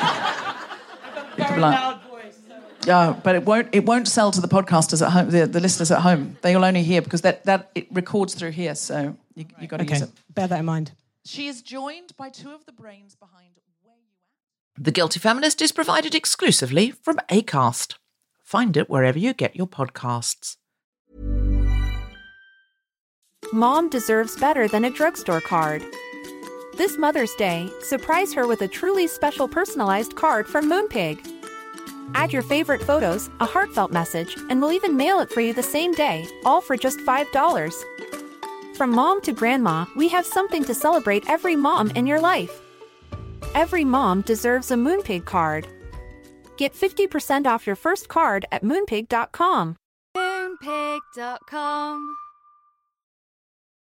Very loud voice. Yeah, but it won't sell to the podcasters at home, the listeners at home. They'll only hear because that it records through here, so you got to use it. Bear that in mind. She is joined by two of the brains behind Where You At. The Guilty Feminist is provided exclusively from Acast. Find it wherever you get your podcasts. Mom deserves better than a drugstore card. This Mother's Day, surprise her with a truly special personalized card from Moonpig. Add your favorite photos, a heartfelt message, and we'll even mail it for you the same day, all for just $5. From mom to grandma, we have something to celebrate every mom in your life. Every mom deserves a Moonpig card. Get 50% off your first card at moonpig.com. Moonpig.com